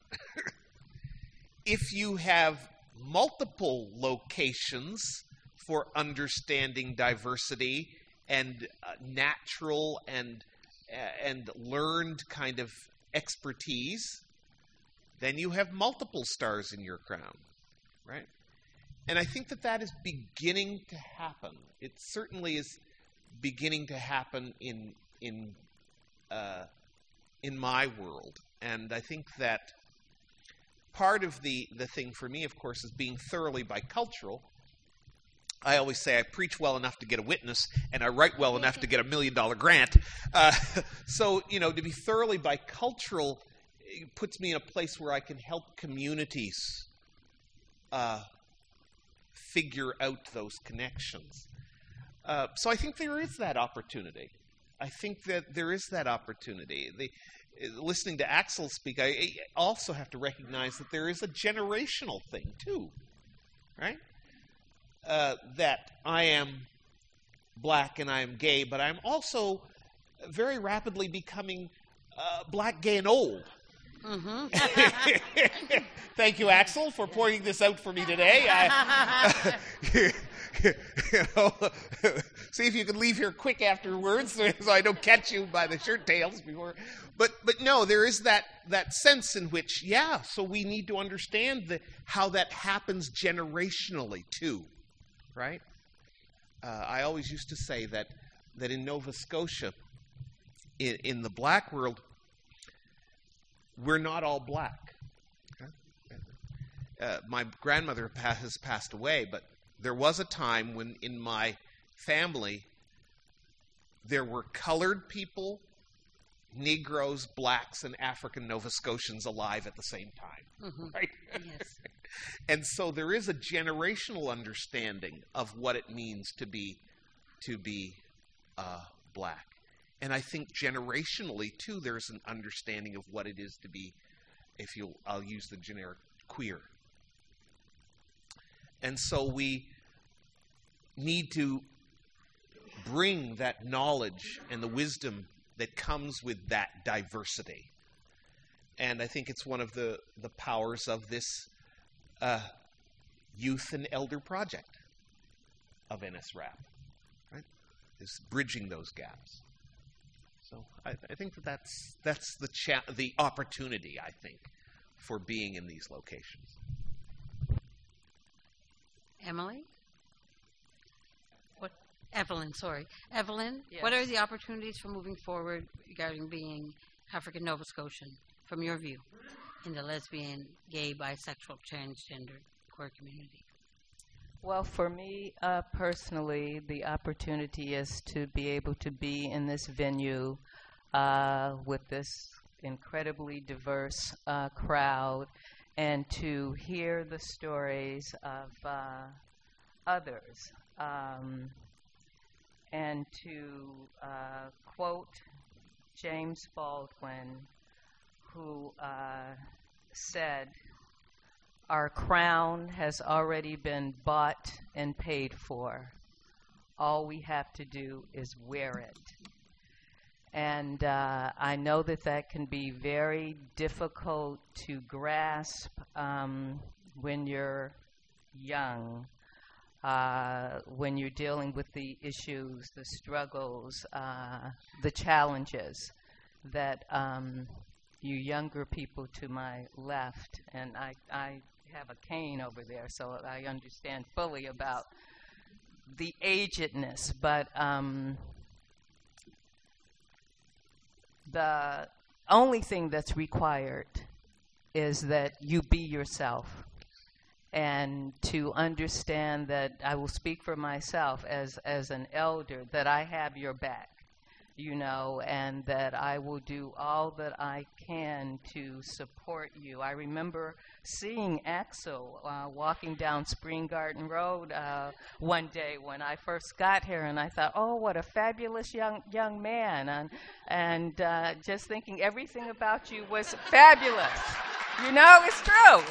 If you have multiple locations for understanding diversity and uh, natural and uh, and learned kind of expertise, then you have multiple stars in your crown, right? And I think that that is beginning to happen. It certainly is beginning to happen in in uh, in my world, and I think that part of the the thing for me, of course, is being thoroughly bicultural. I always say I preach well enough to get a witness, and I write well enough to get a million-dollar grant. Uh, so, you know, to be thoroughly bicultural puts me in a place where I can help communities uh, figure out those connections. Uh, so I think there is that opportunity. I think that there is that opportunity. The, listening to Axel speak, I, I also have to recognize that there is a generational thing, too, right? Uh, that I am black and I am gay, but I'm also very rapidly becoming uh, black, gay, and old. Mm-hmm. Thank you, Axel, for pointing this out for me today. I, you know, see if you can leave here quick afterwards, so I don't catch you by the shirt tails before. But but no, there is that that sense in which, yeah. So we need to understand the, how that happens generationally too. Right? Uh, I always used to say that that in Nova Scotia, in, in the black world, we're not all black. Okay? Uh, my grandmother has passed away, but there was a time when in my family there were colored people, Negroes, blacks, and African Nova Scotians alive at the same time. Mm-hmm. Right? Yes. And so there is a generational understanding of what it means to be to be uh, black. And I think generationally, too, there's an understanding of what it is to be, if you'll, I'll use the generic, queer. And so we need to bring that knowledge and the wisdom that comes with that diversity. And I think it's one of the, the powers of this uh, youth and elder project of N S R A P, right? Is bridging those gaps. So I, I think that that's, that's the, cha- the opportunity, I think, for being in these locations. Emily? What? Evelyn, sorry. Evelyn, Yes. what are the opportunities for moving forward regarding being African Nova Scotian, from your view, in the lesbian, gay, bisexual, transgender, queer community? Well, for me uh, personally, the opportunity is to be able to be in this venue uh, with this incredibly diverse uh, crowd and to hear the stories of uh, others um, and to uh, quote James Baldwin, who uh, said, "Our crown has already been bought and paid for. All we have to do is wear it." And uh, I know that that can be very difficult to grasp um, when you're young, uh, when you're dealing with the issues, the struggles, uh, the challenges that um, you younger people to my left, and I, I have a cane over there, so I understand fully about the agedness, but um, the only thing that's required is that you be yourself, and to understand that I will speak for myself as, as an elder, that I have your back, you know, and that I will do all that I can to support you. I remember seeing Axel uh, walking down Spring Garden Road uh, one day when I first got here, and I thought, oh, what a fabulous young young man, and, and uh, just thinking everything about you was fabulous. You know, it's true.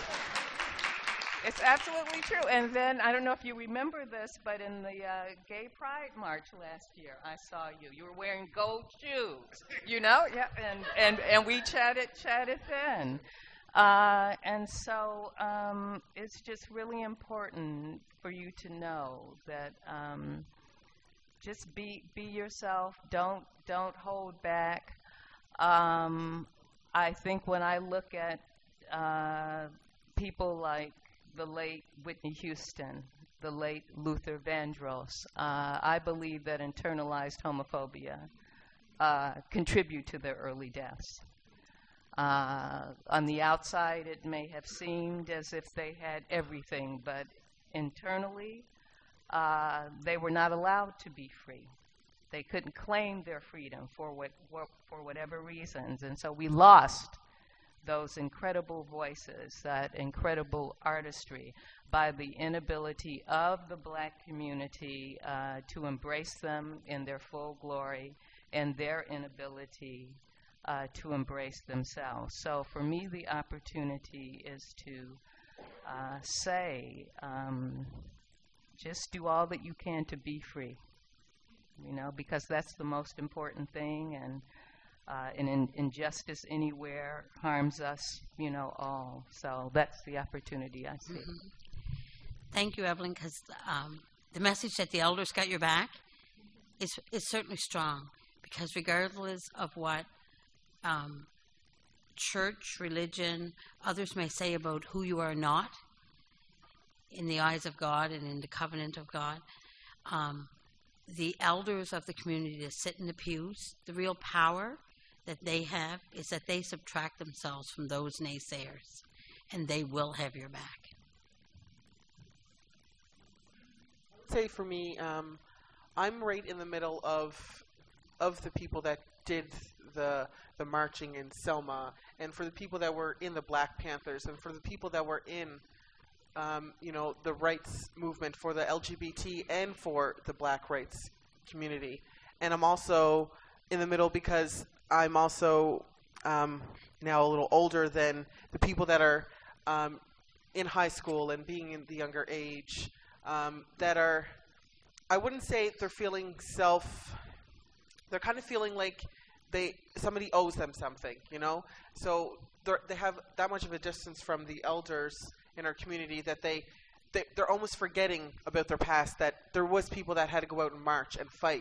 It's absolutely true. And then, I don't know if you remember this, but in the uh, Gay Pride March last year, I saw you. You were wearing gold shoes, you know? Yeah, and, and, and we chatted, chatted then. Uh, and so um, it's just really important for you to know that um, just be, be yourself. Don't, don't hold back. Um, I think when I look at uh, people like the late Whitney Houston, the late Luther Vandross, uh, I believe that internalized homophobia uh, contribute to their early deaths. Uh, on the outside, it may have seemed as if they had everything, but internally, uh, they were not allowed to be free. They couldn't claim their freedom for what, for whatever reasons, and so we lost those incredible voices, that incredible artistry, by the inability of the black community uh, to embrace them in their full glory, and their inability uh, to embrace themselves. So for me, the opportunity is to uh, say, um, just do all that you can to be free, you know, because that's the most important thing, and Uh, and in, injustice anywhere harms us, you know, all. So that's the opportunity I see. Mm-hmm. Thank you, Evelyn, because um, the message that the elders got your back is, is certainly strong, because regardless of what um, church, religion, others may say about who you are not in the eyes of God and in the covenant of God, um, the elders of the community that sit in the pews, the real power that they have is that they subtract themselves from those naysayers, and they will have your back. I would say for me, um, I'm right in the middle of of the people that did the the marching in Selma, and for the people that were in the Black Panthers, and for the people that were in um, you know, the rights movement for the L G B T and for the Black rights community. And I'm also in the middle because I'm also um, now a little older than the people that are um, in high school and being in the younger age, um, that are, I wouldn't say they're feeling self, they're kind of feeling like they somebody owes them something, you know? So they're, they have that much of a distance from the elders in our community that they, they, they're almost forgetting about their past, that there was people that had to go out and march and fight.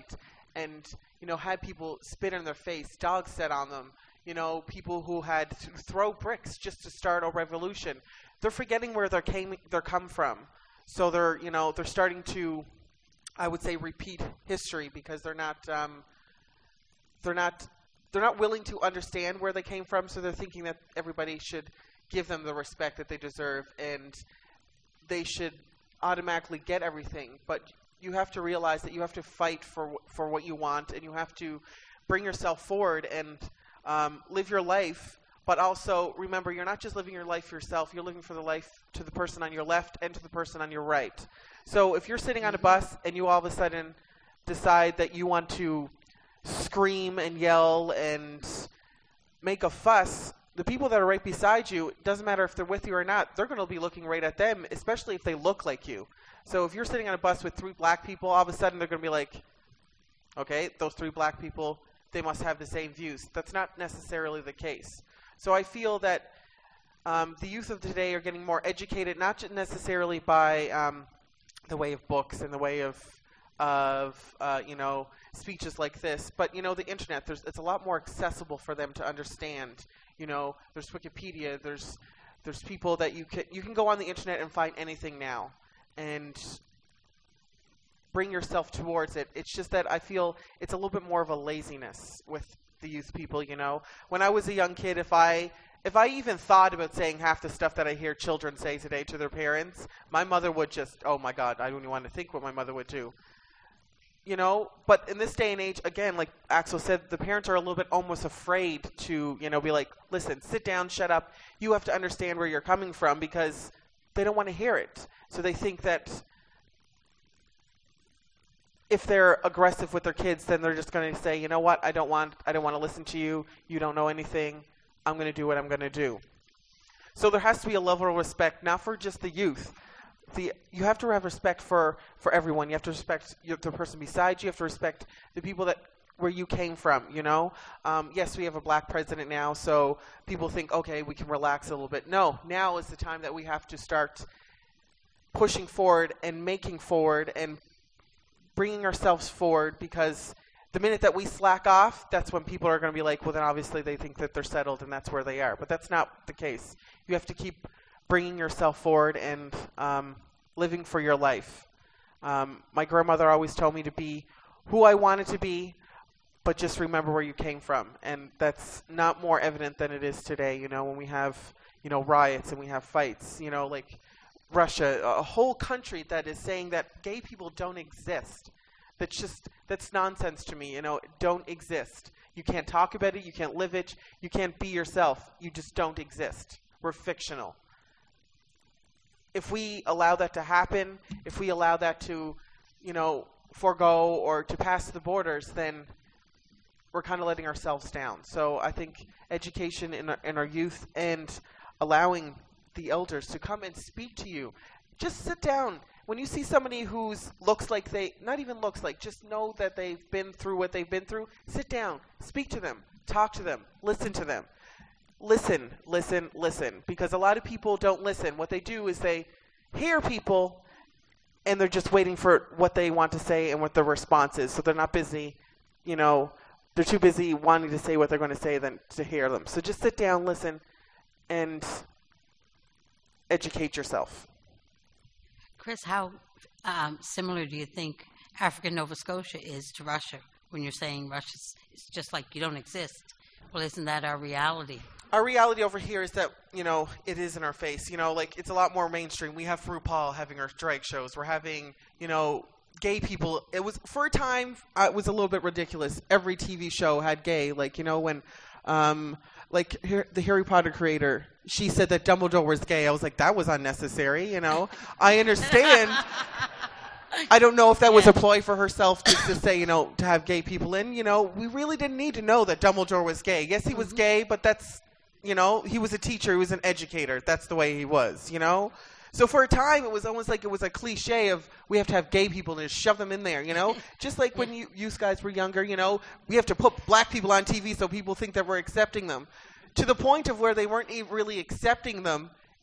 and, you know, had people spit in their face, dogs set on them, you know, people who had to throw bricks just to start a revolution. They're forgetting where they're came, they're come from. So they're, you know, they're starting to, I would say, repeat history because they're not, um, they're not, they're not willing to understand where they came from. So they're thinking that everybody should give them the respect that they deserve, and they should automatically get everything. But you have to realize that you have to fight for for what you want, and you have to bring yourself forward and um, live your life. But also remember, you're not just living your life for yourself. You're living for the life to the person on your left and to the person on your right. So if you're sitting on a bus and you all of a sudden decide that you want to scream and yell and make a fuss, the people that are right beside you, it doesn't matter if they're with you or not, they're going to be looking right at them, especially if they look like you. So if you're sitting on a bus with three black people, all of a sudden they're going to be like, okay, those three black people, they must have the same views. That's not necessarily the case. So I feel that um, the youth of today are getting more educated, not just necessarily by um, the way of books and the way of, of uh, you know, speeches like this, but, you know, the internet, there's, it's a lot more accessible for them to understand. You know, there's Wikipedia, there's there's people that you can, you can go on the internet and find anything now and bring yourself towards it. It's just that I feel it's a little bit more of a laziness with the youth people, you know. When I was a young kid, if I if I even thought about saying half the stuff that I hear children say today to their parents, my mother would just, oh my God, I don't even want to think what my mother would do. You know, but in this day and age, again, like Axel said, the parents are a little bit almost afraid to, you know, be like, listen, sit down, shut up. You have to understand where you're coming from, because they don't want to hear it. So they think that if they're aggressive with their kids, then they're just going to say, you know what, I don't want, I don't want to listen to you. You don't know anything. I'm going to do what I'm going to do. So there has to be a level of respect, not for just the youth. The, you have to have respect for, for everyone. You have to respect your, the person beside you. You have to respect the people that where you came from, you know. Um, yes, we have a black president now, so people think, okay, we can relax a little bit. No, now is the time that we have to start pushing forward and making forward and bringing ourselves forward, because the minute that we slack off, that's when people are going to be like, well, then obviously they think that they're settled and that's where they are. But that's not the case. You have to keep bringing yourself forward and um, living for your life. Um, my grandmother always told me to be who I wanted to be, but just remember where you came from. And that's not more evident than it is today, you know, when we have, you know, riots and we have fights, you know, like Russia, a whole country that is saying that gay people don't exist. That's just, that's nonsense to me, you know, don't exist. You can't talk about it, you can't live it, you can't be yourself. You just don't exist. We're fictional. If we allow that to happen, if we allow that to, you know, forego or to pass the borders, then we're kind of letting ourselves down. So I think education in our, in our youth and allowing the elders to come and speak to you. Just sit down. When you see somebody who looks like they, not even looks like, just know that they've been through what they've been through, sit down, speak to them, talk to them, listen to them. Listen, listen, listen, because a lot of people don't listen. What they do is they hear people and they're just waiting for what they want to say and what the response is. So they're not busy, you know, they're too busy wanting to say what they're going to say than to hear them. So just sit down, listen, and educate yourself. Chris, how um, similar do you think African Nova Scotia is to Russia when you're saying Russia's it's just like you don't exist? Well, isn't that our reality? Our reality over here is that, you know, it is in our face. You know, like, it's a lot more mainstream. We have RuPaul having our drag shows. We're having, you know, gay people. It was, for a time, uh, it was a little bit ridiculous. Every T V show had gay. Like, you know, when, um, like, her, the Harry Potter creator, she said that Dumbledore was gay. I was like, that was unnecessary, you know. I understand. I don't know if that was a ploy for herself just to say, you know, to have gay people in. You know, we really didn't need to know that Dumbledore was gay. Yes, he was gay, but that's, you know, he was a teacher. He was an educator. That's the way he was, you know. So for a time, it was almost like it was a cliche of we have to have gay people and just shove them in there, you know. Just like when you, you guys were younger, you know, we have to put black people on T V so people think that we're accepting them. To the point of where they weren't even really accepting them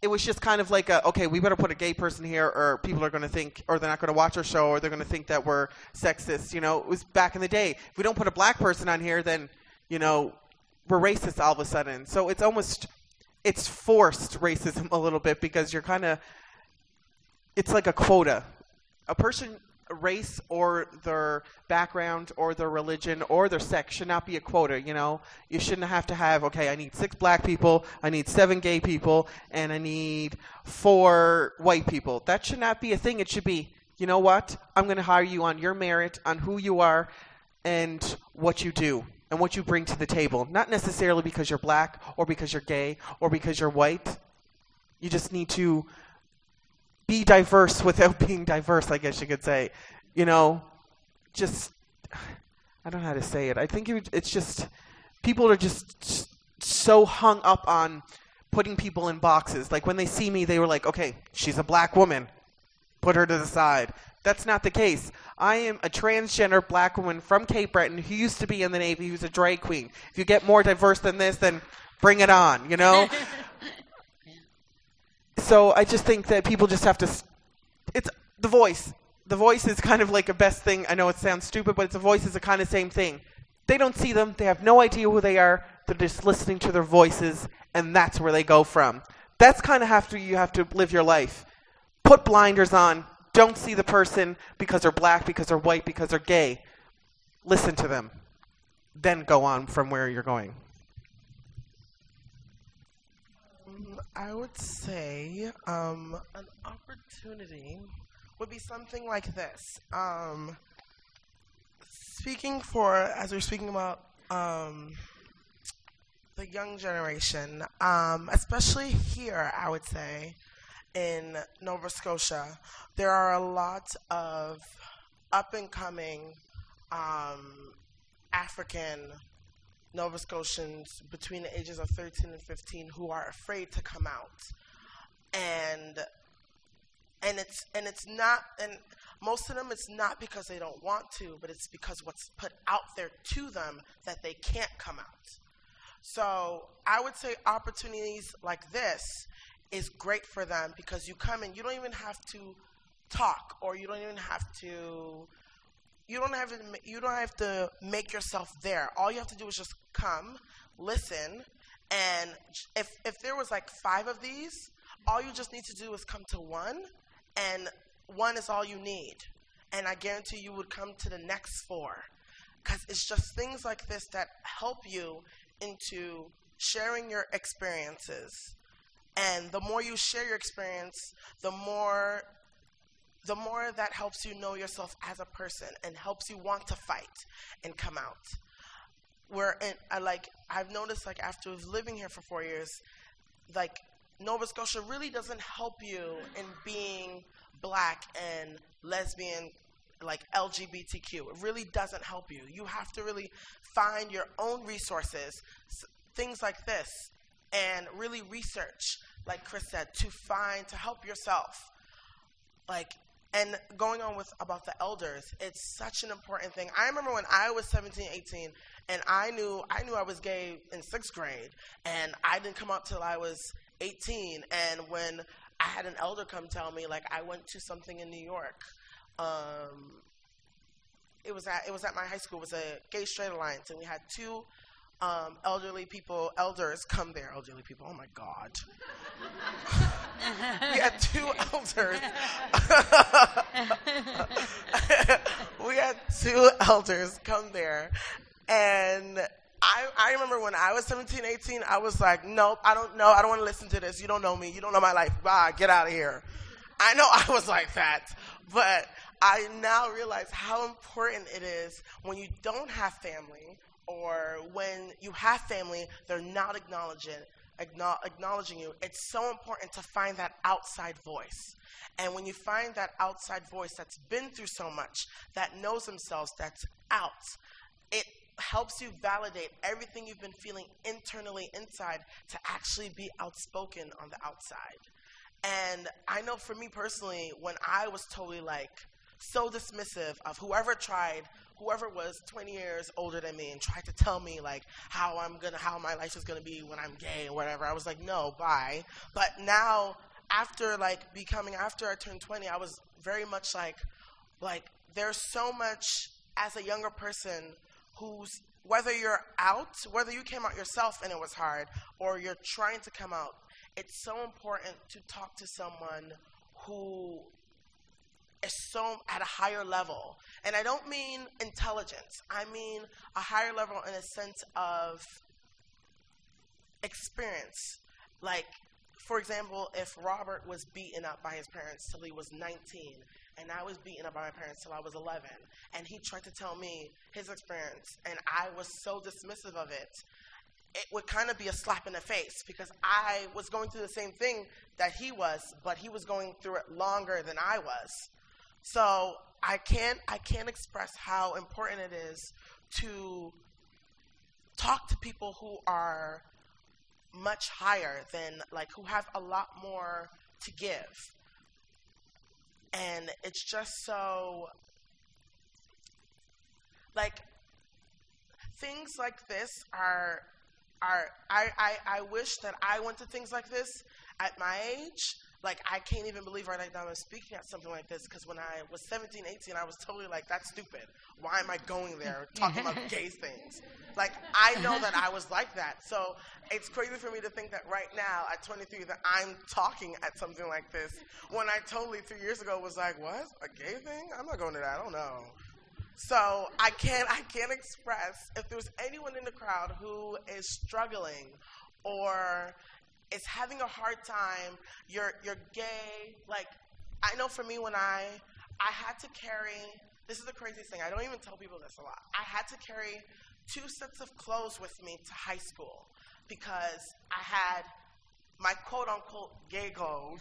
it was just kind of like, a, okay, we better put a gay person here or people are going to think, or they're not going to watch our show, or they're going to think that we're sexist. You know, it was back in the day. If we don't put a black person on here, then, you know, we're racist all of a sudden. So it's almost, it's forced racism a little bit because you're kind of, it's like a quota. A person, a race or their background or their religion or their sex should not be a quota, you know? You shouldn't have to have, okay, I need six black people, I need seven gay people, and I need four white people. That should not be a thing. It should be, you know what? I'm going to hire you on your merit, on who you are, and what you do, and what you bring to the table. Not necessarily because you're black or because you're gay or because you're white. You just need to be diverse without being diverse, I guess you could say. You know, just, I don't know how to say it. I think it, it's just, people are just so hung up on putting people in boxes. Like when they see me, they were like, okay, she's a black woman. Put her to the side. That's not the case. I am a transgender black woman from Cape Breton who used to be in the Navy, who's a drag queen. If you get more diverse than this, then bring it on, you know? So I just think that people just have to, it's the voice. The voice is kind of like a best thing. I know it sounds stupid, but the voice is the kind of same thing. They don't see them. They have no idea who they are. They're just listening to their voices, and that's where they go from. That's kind of how you have to live your life. Put blinders on. Don't see the person because they're black, because they're white, because they're gay. Listen to them. Then go on from where you're going. I would say um, an opportunity would be something like this. Um, speaking for, as we're speaking about um, the young generation, um, especially here, I would say, in Nova Scotia, there are a lot of up-and-coming um, African Nova Scotians between the ages of thirteen and fifteen who are afraid to come out, and and it's and it's not, and most of them it's not because they don't want to, but it's because what's put out there to them that they can't come out. So I would say opportunities like this is great for them because you come in, you don't even have to talk, or you don't even have to. You don't have to. You don't have to make yourself there. All you have to do is just come, listen, and if if there was like five of these, all you just need to do is come to one, and one is all you need. And I guarantee you would come to the next four, because it's just things like this that help you into sharing your experiences. And the more you share your experience, the more. the more that helps you know yourself as a person and helps you want to fight and come out. Where in, I like I've noticed like after living here for four years, like Nova Scotia really doesn't help you in being black and lesbian, like L G B T Q. It really doesn't help you. You have to really find your own resources, things like this, and really research, like Chris said, to find, to help yourself. Like, and going on with about the elders, it's such an important thing. I remember when I was seventeen, eighteen, and I knew I knew I was gay in sixth grade, and I didn't come out till I was eighteen. And when I had an elder come tell me, like, I went to something in New York. Um, it was at it was at my high school. It was a Gay Straight Alliance, and we had two um, elderly people, elders come there. Elderly people. Oh my God. We had two elders. We had two elders come there, and I, I remember when I was seventeen, eighteen, I was like, nope, I don't know, I don't want to listen to this. You don't know me. You don't know my life. Bye, get out of here. I know I was like that, but I now realize how important it is when you don't have family, or when you have family, they're not acknowledging acknowledging you. It's so important to find that outside voice. And when you find that outside voice that's been through so much, that knows themselves, that's out, it helps you validate everything you've been feeling internally inside to actually be outspoken on the outside. And I know for me personally, when I was totally like so dismissive of whoever tried, whoever was twenty years older than me and tried to tell me like how I'm gonna, how my life is gonna be when I'm gay or whatever. I was like, no, bye. But now, after like becoming, after I turned twenty, I was very much like, like there's so much as a younger person who's, whether you're out, whether you came out yourself and it was hard, or you're trying to come out, it's so important to talk to someone who is so at a higher level. And I don't mean intelligence. I mean a higher level in a sense of experience. Like, for example, if Robert was beaten up by his parents till he was nineteen, and I was beaten up by my parents till I was eleven, and he tried to tell me his experience, and I was so dismissive of it, it would kind of be a slap in the face, because I was going through the same thing that he was, but he was going through it longer than I was. So I can't, I can't express how important it is to talk to people who are much higher than, like, who have a lot more to give. And it's just so, like, things like this are, are I, I, I wish that I went to things like this at my age. Like, I can't even believe right now I'm speaking at something like this, because when I was seventeen, eighteen, I was totally like, that's stupid. Why am I going there talking about gay things? Like, I know that I was like that. So it's crazy for me to think that right now, at twenty-three, that I'm talking at something like this, when I totally, three years ago, was like, what? A gay thing? I'm not going to that. I don't know. So I can't, I can't express, if there's anyone in the crowd who is struggling or is having a hard time, you're, you're gay, like, I know for me when I, I had to carry, this is the craziest thing, I don't even tell people this a lot, I had to carry two sets of clothes with me to high school, because I had my quote-unquote gay clothes,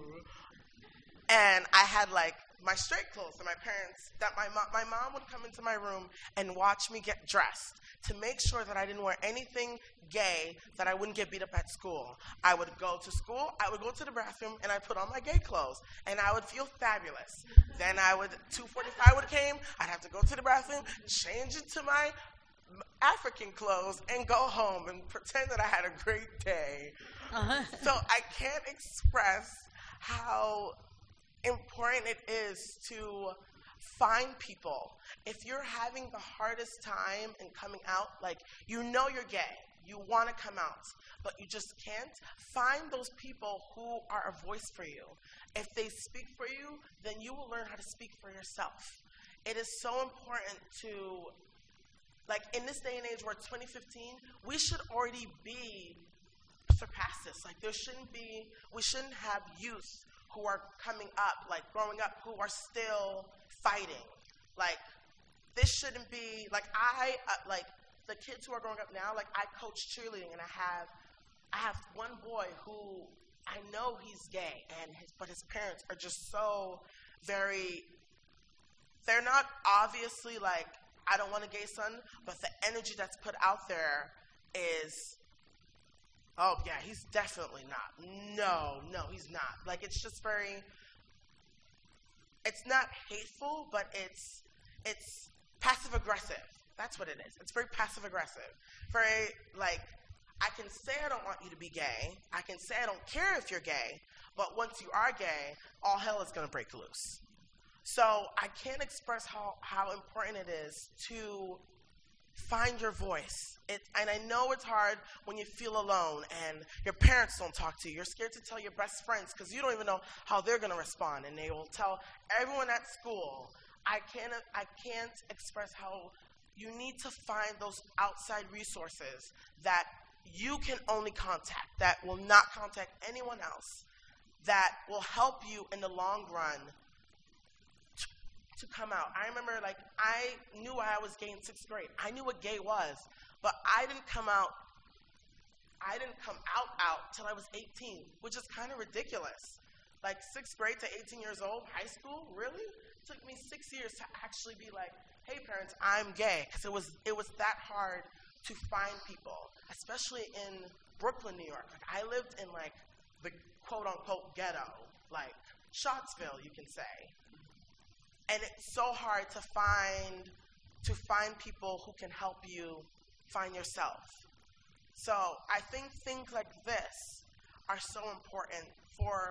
and I had, like, my straight clothes. And my parents, that my mom, my mom would come into my room and watch me get dressed to make sure that I didn't wear anything gay, that I wouldn't get beat up at school. I would go to school, I would go to the bathroom, and I'd put on my gay clothes, and I would feel fabulous. Then I would, two forty-five would came, I'd have to go to the bathroom, change into my African clothes, and go home and pretend that I had a great day. Uh-huh. So I can't express how important it is to find people. If you're having the hardest time in coming out, like, you know you're gay, you want to come out, but you just can't, find those people who are a voice for you. If they speak for you, then you will learn how to speak for yourself. It is so important to, like, in this day and age where it's twenty fifteen, we should already be surpassed this. Like, there shouldn't be, we shouldn't have youth who are coming up, like growing up, who are still fighting. Like, this shouldn't be, like, I, uh, like, the kids who are growing up now, like, I coach cheerleading, and I have, I have one boy who, I know he's gay, and his, but his parents are just so very, they're not obviously like, I don't want a gay son, but the energy that's put out there is, oh, yeah, he's definitely not. No, no, he's not. Like, it's just very, it's not hateful, but it's, it's passive-aggressive. That's what it is. It's very passive-aggressive. Very, like, I can say I don't want you to be gay. I can say I don't care if you're gay. But once you are gay, all hell is going to break loose. So I can't express how, how important it is to find your voice. It, and I know it's hard when you feel alone and your parents don't talk to you. You're scared to tell your best friends because you don't even know how they're going to respond. And they will tell everyone at school. I can't, I can't express how you need to find those outside resources that you can only contact, that will not contact anyone else, that will help you in the long run to come out. I remember, like, I knew I was gay in sixth grade. I knew what gay was, but I didn't come out, I didn't come out out till I was eighteen, which is kind of ridiculous. Like, sixth grade to eighteen years old, high school, really? It took me six years to actually be like, hey, parents, I'm gay, because it was, it was that hard to find people, especially in Brooklyn, New York. Like, I lived in, like, the quote-unquote ghetto, like Shotsville, you can say. and it's so hard to find to find people who can help you find yourself. So I think things like this are so important for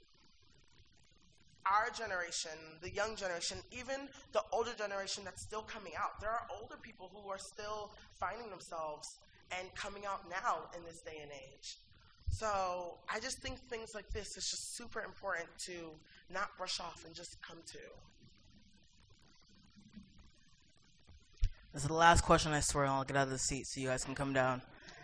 our generation, the young generation, even the older generation that's still coming out. There are older people who are still finding themselves and coming out now in this day and age. So I just think things like this is just super important to not brush off and just come to. This is the last question, I swear, and I'll get out of the seat so you guys can come down.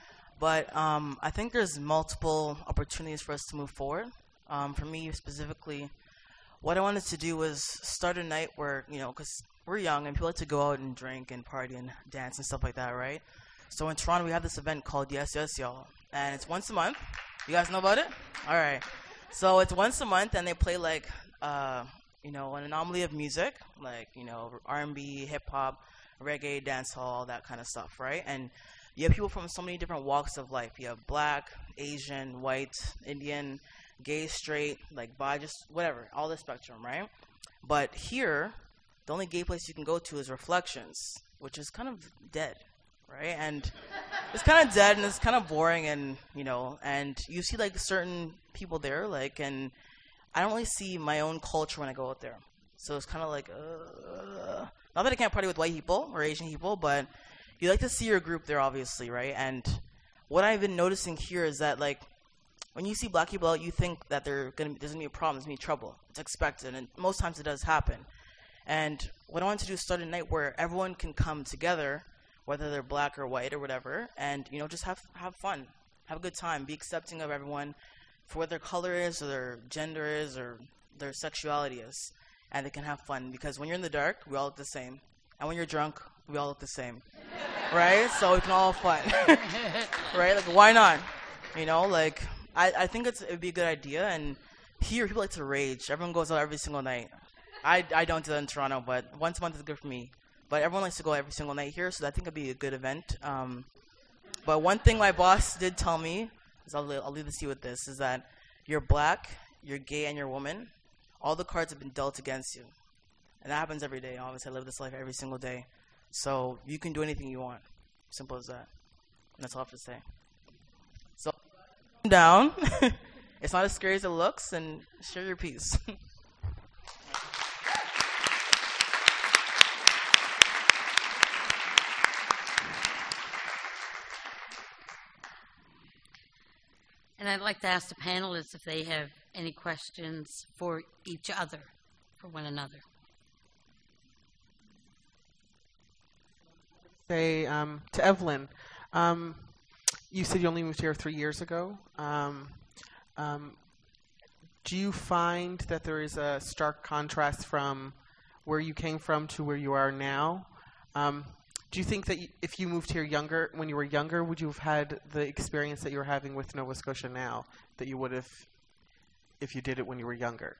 But um, I think there's multiple opportunities for us to move forward. Um, for me specifically, what I wanted to do was start a night where, you know, because we're young and people like to go out and drink and party and dance and stuff like that, right? So in Toronto, we have this event called Yes, Yes, Y'all. And it's once a month. You guys know about it? All right. So it's once a month, and they play, like, uh, you know, an anomaly of music, like, you know, R and B, hip-hop, reggae, dancehall, all that kind of stuff, right? And you have people from so many different walks of life. You have black, Asian, white, Indian, gay, straight, like bi, just whatever, all the spectrum, right? But here, the only gay place you can go to is Reflections, which is kind of dead, right? And it's kind of dead and it's kind of boring, and you know, and you see like certain people there, like, and I don't really see my own culture when I go out there. So it's kind of like, uh, not that I can't party with white people or Asian people, but you like to see your group there, obviously, right? And what I've been noticing here is that, like, when you see black people out, you think that they're gonna be, there's gonna be a problem, there's gonna be trouble. It's expected, and most times it does happen. And what I want to do is start a night where everyone can come together, whether they're black or white or whatever, and you know, just have have fun, have a good time, be accepting of everyone for what their color is, or their gender is, or their sexuality is, and they can have fun. Because when you're in the dark, we all look the same, and when you're drunk, we all look the same, right? So we can all have fun, right? Like, why not? You know, like. I, I think it's, it would be a good idea, and here people like to rage. Everyone goes out every single night. I, I don't do that in Toronto, but once a month is good for me. But everyone likes to go every single night here, so I think it'd be a good event. Um, but one thing my boss did tell me, is I'll, I'll leave this to you with this, is that you're black, you're gay, and you're a woman. All the cards have been dealt against you. And that happens every day. Obviously, I live this life every single day. So you can do anything you want. Simple as that. And that's all I have to say. So down. It's not as scary as it looks, and share your piece. And I'd like to ask the panelists if they have any questions for each other, for one another. Say um, to Evelyn, um, you said you only moved here three years ago. Um, um, do you find that there is a stark contrast from where you came from to where you are now? Um, do you think that y- if you moved here younger, when you were younger, would you have had the experience that you're having with Nova Scotia now that you would have if you did it when you were younger?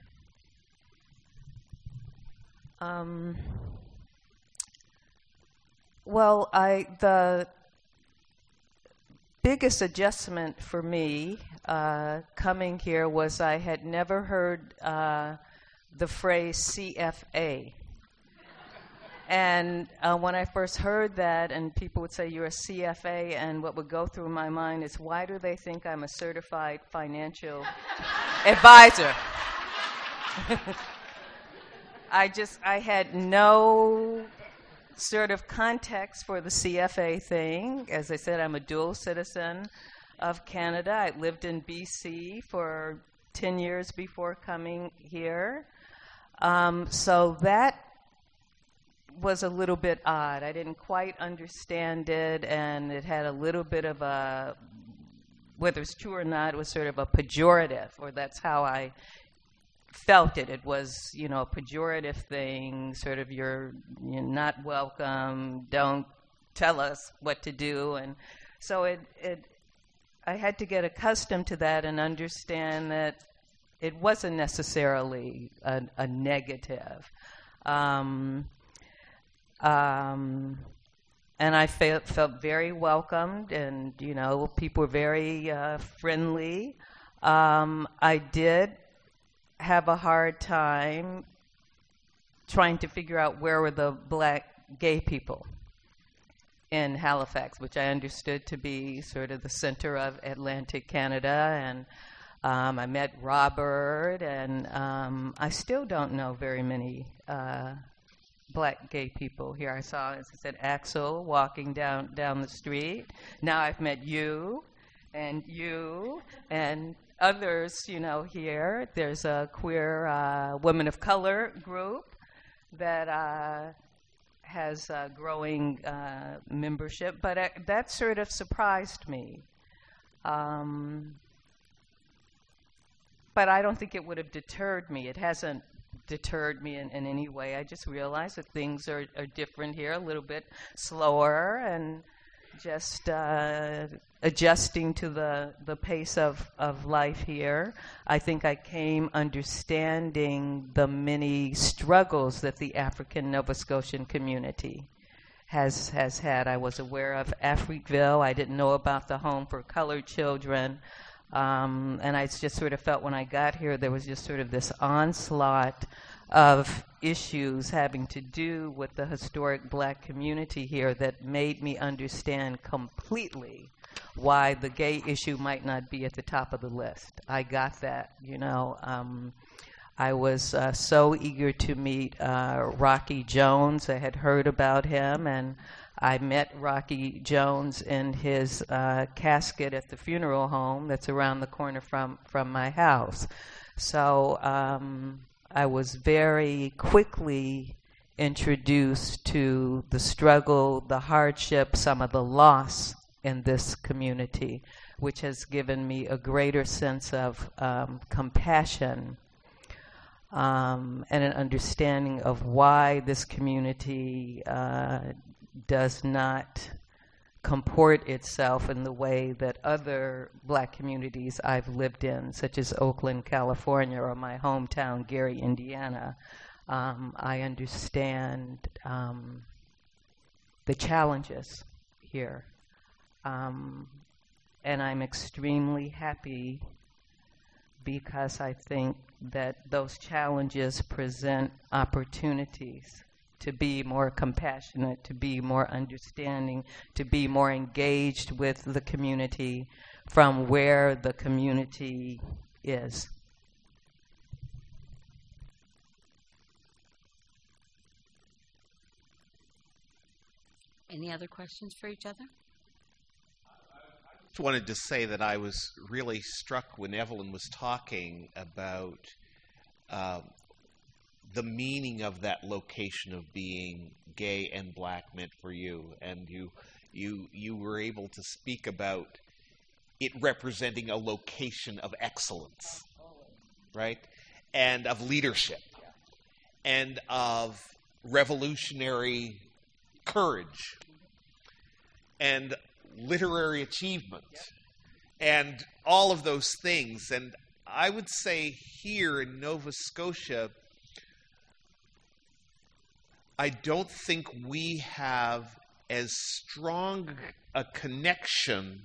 Um, well, I the biggest adjustment for me uh, coming here was I had never heard uh, the phrase C F A. And uh, when I first heard that, and people would say, you're a C F A, and what would go through my mind is, why do they think I'm a certified financial advisor? I just, I had no sort of context for the C F A thing. As I said, I'm a dual citizen of Canada. I lived in B C for ten years before coming here. Um, so that was a little bit odd. I didn't quite understand it, and it had a little bit of a, whether it's true or not, it was sort of a pejorative, or that's how I felt it. It was, you know, a pejorative thing, sort of you're, you're not welcome, don't tell us what to do. And so it, it, I had to get accustomed to that and understand that it wasn't necessarily a, a negative. Um, um, and I felt, felt very welcomed, and, you know, people were very uh, friendly. Um, I did have a hard time trying to figure out where were the black gay people in Halifax, which I understood to be sort of the center of Atlantic Canada. And um, I met Robert, and um, I still don't know very many uh, black gay people here. I saw, as I said, Axel walking down, down the street. Now I've met you, and you, and others, you know, here. There's a queer uh, women of color group that uh, has uh, growing uh, membership, but uh, that sort of surprised me. Um, but I don't think it would have deterred me. It hasn't deterred me in, in any way. I just realized that things are, are different here, a little bit slower, and just uh, adjusting to the, the pace of, of life here. I think I came understanding the many struggles that the African Nova Scotian community has has had. I was aware of Africville. I didn't know about the Home for Colored Children. Um, and I just sort of felt when I got here there was just sort of this onslaught of issues having to do with the historic black community here that made me understand completely why the gay issue might not be at the top of the list. I got that, you know. Um, I was uh, so eager to meet uh, Rocky Jones. I had heard about him, and I met Rocky Jones in his uh, casket at the funeral home that's around the corner from, from my house. So um, I was very quickly introduced to the struggle, the hardship, some of the loss in this community, which has given me a greater sense of um, compassion um, and an understanding of why this community uh, does not comport itself in the way that other black communities I've lived in, such as Oakland, California, or my hometown, Gary, Indiana. Um, I understand um, the challenges here. Um, and I'm extremely happy because I think that those challenges present opportunities to be more compassionate, to be more understanding, to be more engaged with the community from where the community is. Any other questions for each other? I just wanted to say that I was really struck when Evelyn was talking about uh, the meaning of that location of being gay and black meant for you, and you you you were able to speak about it representing a location of excellence, right, and of leadership, and of revolutionary courage, and literary achievement, and all of those things. And I would say here in Nova Scotia, I don't think we have as strong a connection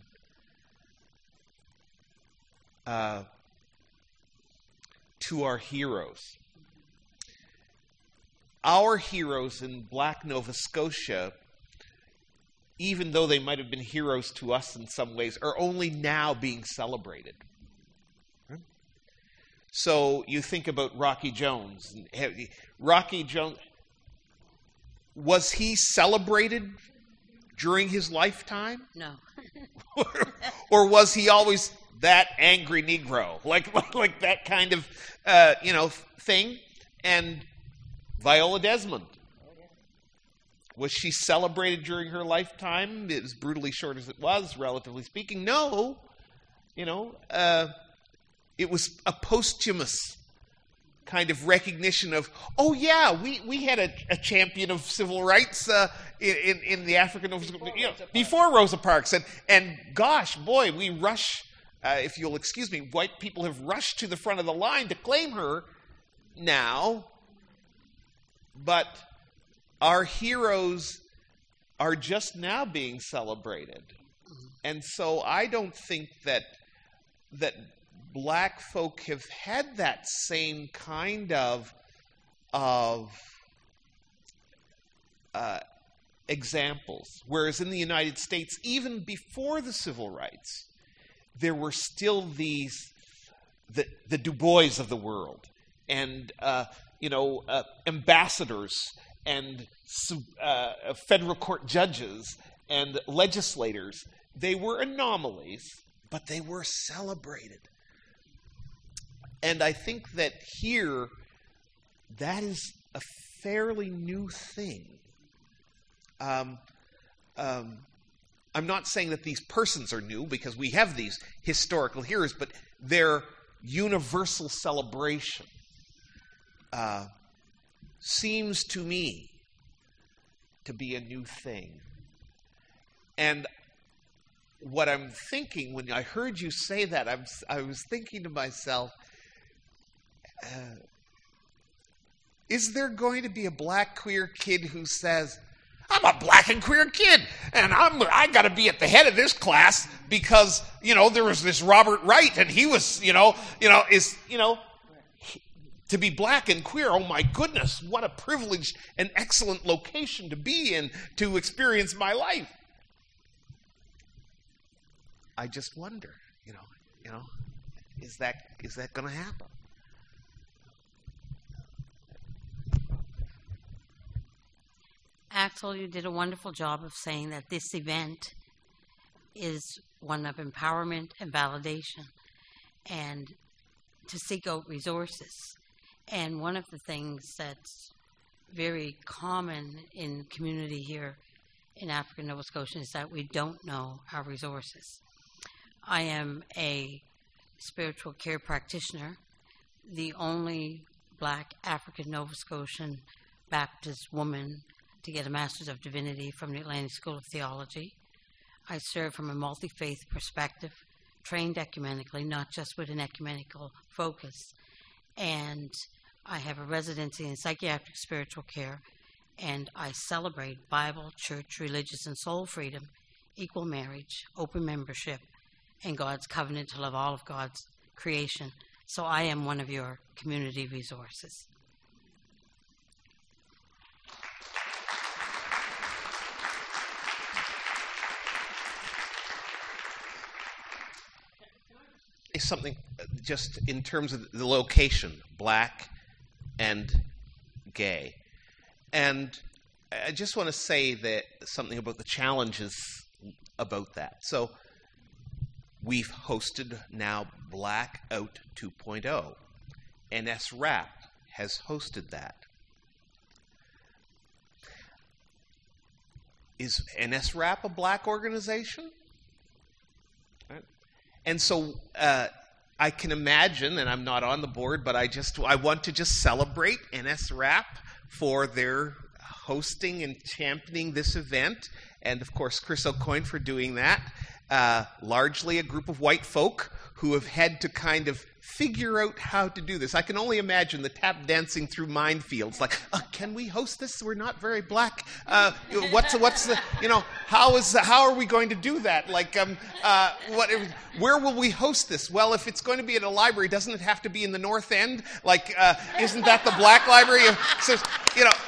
uh, to our heroes. Our heroes in Black Nova Scotia, even though they might have been heroes to us in some ways, are only now being celebrated. So you think about Rocky Jones. Rocky Jones, was he celebrated during his lifetime? No. Or was he always that angry Negro, like like, like that kind of uh, you know thing? And Viola Desmond, was she celebrated during her lifetime? As brutally short as it was, relatively speaking, no. You know, uh, it was a posthumous kind of recognition of, oh yeah, we, we had a, a champion of civil rights uh, in, in the African, before, you know, Rosa before Rosa Parks. And, and gosh, boy, we rush, uh, if you'll excuse me, white people have rushed to the front of the line to claim her now. But our heroes are just now being celebrated. And so I don't think that that black folk have had that same kind of of uh, examples. Whereas in the United States, even before the civil rights, there were still these, the, the Du Bois of the world, and uh, you know, uh, ambassadors, and uh, federal court judges, and legislators. They were anomalies, but they were celebrated. And I think that here, that is a fairly new thing. Um, um, I'm not saying that these persons are new, because we have these historical heroes, but their universal celebration uh, seems to me to be a new thing. And what I'm thinking, when I heard you say that, I'm, I was thinking to myself, uh, is there going to be a black queer kid who says, I'm a black and queer kid, and I'm I got to be at the head of this class because, you know, there was this Robert Wright, and he was, you know, you know, is, you know, he, to be black and queer, oh my goodness, what a privileged and excellent location to be in to experience my life. I just wonder, you know, you know, is that is that going to happen? Axel, you did a wonderful job of saying that this event is one of empowerment and validation, and to seek out resources. And one of the things that's very common in community here in African Nova Scotia is that we don't know our resources. I am a spiritual care practitioner, the only black African Nova Scotian Baptist woman to get a Master's of Divinity from the Atlantic School of Theology. I serve from a multi-faith perspective, trained ecumenically, not just with an ecumenical focus. And I have a residency in psychiatric spiritual care, and I celebrate Bible, church, religious, and soul freedom, equal marriage, open membership, and God's covenant to love all of God's creation. So I am one of your community resources. Something just in terms of the location, black and gay. And I just want to say that something about the challenges about that. So we've hosted now Black Out two point oh. N S RAP has hosted that. Is N S RAP a black organization? And so uh, I can imagine, and I'm not on the board, but I just I want to just celebrate N S RAP for their hosting and championing this event, and of course Chris O'Coin for doing that. Uh, largely a group of white folk who have had to kind of figure out how to do this. I can only imagine the tap dancing through minefields, like, oh, can we host this? We're not very black. Uh, what's what's the you know how is how are we going to do that? Like, um, uh, what? Where will we host this? Well, if it's going to be at a library, doesn't it have to be in the North End? Like, uh, isn't that the black library? So, you know,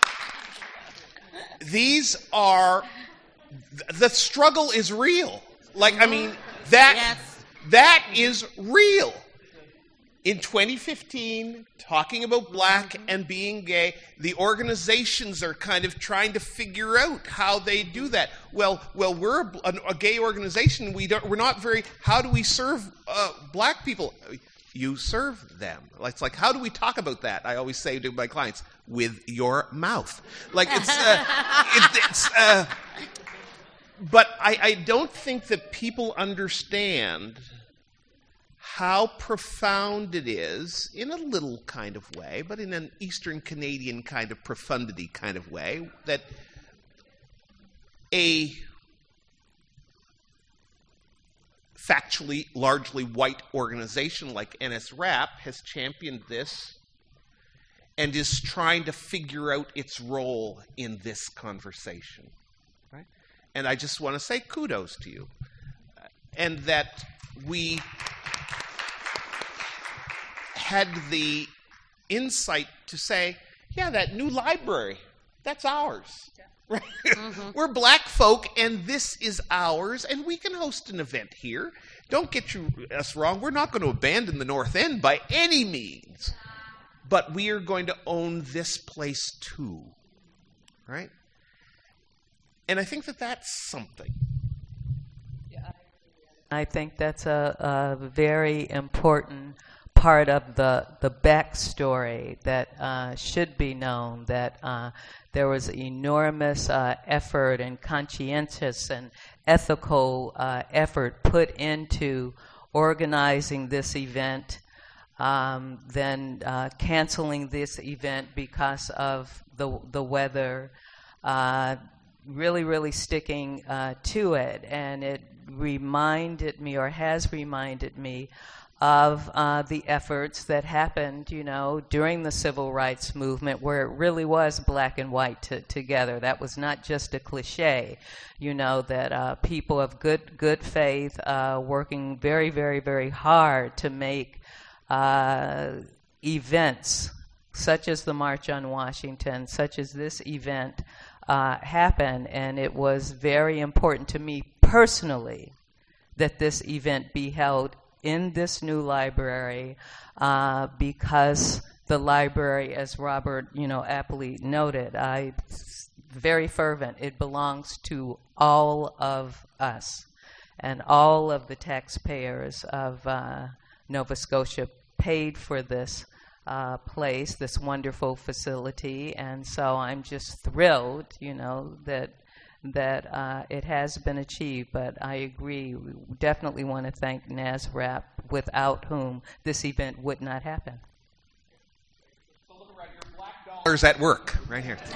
these are the struggle is real. Like, I mean, that Yes. that is real. In twenty fifteen, talking about black and being gay, the organizations are kind of trying to figure out how they do that. Well, well, we're a, a gay organization. We don't. We're not very. How do we serve uh, black people? You serve them. It's like, how do we talk about that? I always say to my clients, with your mouth. Like it's. Uh, it, it's. Uh, but I, I don't think that people understand how profound it is, in a little kind of way, but in an Eastern Canadian kind of profundity kind of way, that a factually largely white organization like N S RAP has championed this and is trying to figure out its role in this conversation. Right? And I just want to say kudos to you. And that we had the insight to say, yeah, that new library, That's ours. Right? Mm-hmm. We're black folk, and this is ours, and we can host an event here. Don't get you, us wrong. We're not going to abandon the North End by any means. But we are going to own this place too. Right? And I think that that's something. I think that's a, a very important part of the, the backstory that uh, should be known, that uh, there was enormous uh, effort and conscientious and ethical uh, effort put into organizing this event, um, then uh, canceling this event because of the, the weather, uh, really, really sticking uh, to it. And it reminded me, or has reminded me, of uh, the efforts that happened, you know, during the civil rights movement, where it really was black and white to, together. That was not just a cliche, you know, that uh, people of good good faith uh, working very, very, very hard to make uh, events such as the March on Washington, such as this event, uh, happen. And it was very important to me personally that this event be held in this new library, uh, because the library, as Robert, you know, aptly noted, I very fervent. It belongs to all of us, and all of the taxpayers of uh, Nova Scotia paid for this uh, place, this wonderful facility, and so I'm just thrilled, you know, that. that uh, it has been achieved, but I agree. We definitely want to thank NASRAP, without whom this event would not happen. So look around, your black dollars at work, right here.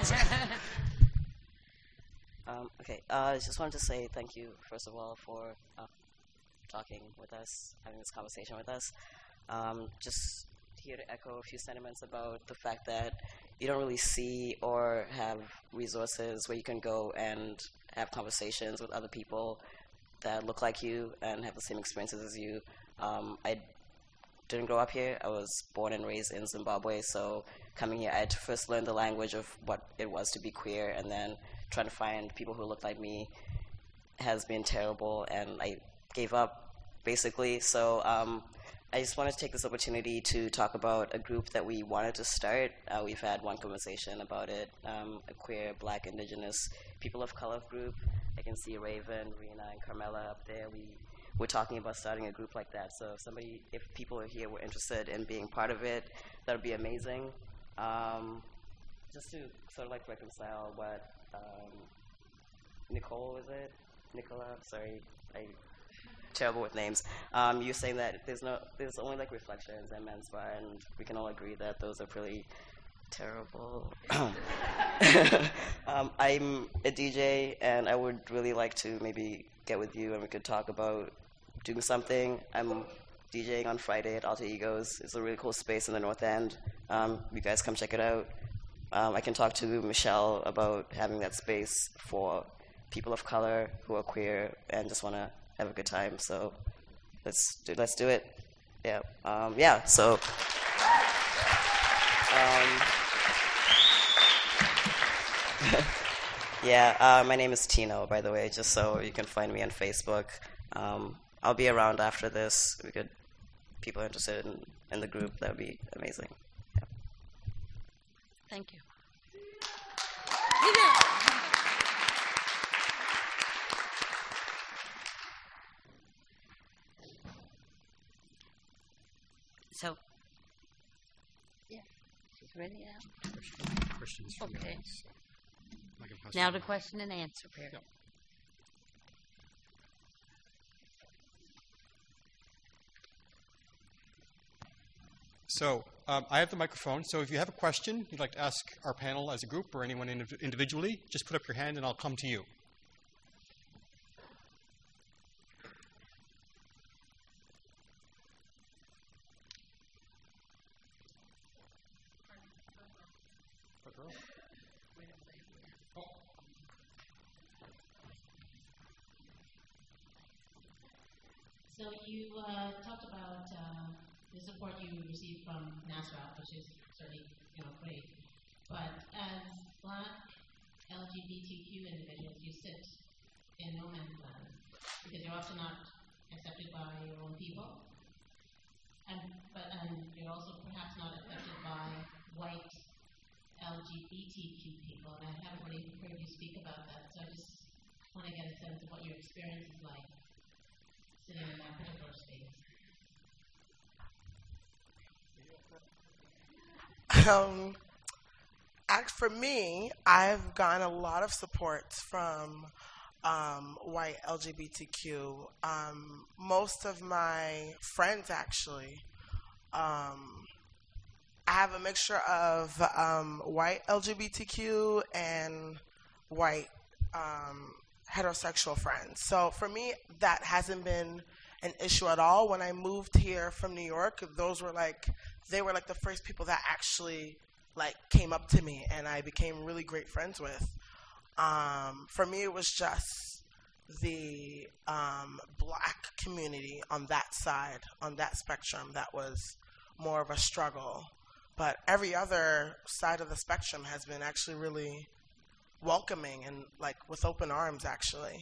um, okay, uh, I just wanted to say thank you, first of all, for uh, talking with us, having this conversation with us. Um, just here to echo a few sentiments about the fact that you don't really see or have resources where you can go and have conversations with other people that look like you and have the same experiences as you. Um, I didn't grow up here. I was born and raised in Zimbabwe, so coming here, I had to first learn the language of what it was to be queer, and then trying to find people who looked like me has been terrible, and I gave up, basically. So um, I just wanted to take this opportunity to talk about a group that we wanted to start. Uh, we've had one conversation about it, um, a queer, black, indigenous, people of color group. I can see Raven, Rena, and Carmela up there. We were talking about starting a group like that. So if somebody, if people are here were interested in being part of it, that would be amazing. Um, just to sort of like reconcile what um, Nicole, is it? Nicola? Sorry, I terrible with names. Um, you're saying that there's no, there's only like Reflections and Men's Bar, and we can all agree that those are pretty terrible. um, I'm a D J, and I would really like to maybe get with you, and we could talk about doing something. I'm DJing on Friday at Alter Egos. It's a really cool space in the North End. Um, you guys come check it out. Um, I can talk to Michelle about having that space for people of color who are queer and just want to have a good time. So let's do let's do it. Yeah. Um, yeah. So. Um, yeah. Uh, my name is Tino, by the way, just so you can find me on Facebook. Um, I'll be around after this. We could. People are interested in, in the group. That would be amazing. Yeah. Thank you. So, yeah, she's ready now. Questions from the Okay. audience. I can pass Now it the on. question and answer period. Yep. So um, I have the microphone. So if you have a question you'd like to ask our panel as a group or anyone indiv- individually, just put up your hand and I'll come to you. So you uh, talked about uh, the support you received from NASRAP, which is certainly, you know, great. But as Black L G B T Q individuals, you sit in no man's land because you're also not accepted by your own people, and but and you're also perhaps not accepted by white L G B T Q people. And I haven't really heard you speak about that, so I just want to get a sense of what your experience is like sitting in that particular space. Um, act for me, I've gotten a lot of support from um, white L G B T Q. Um, most of my friends, actually, um, I have a mixture of um, white L G B T Q and white um, heterosexual friends. So for me, that hasn't been an issue at all. When I moved here from New York, those were like, they were like the first people that actually like came up to me and I became really great friends with. Um, for me, it was just the um, black community on that side, on that spectrum, that was more of a struggle. But every other side of the spectrum has been actually really welcoming and like with open arms, actually.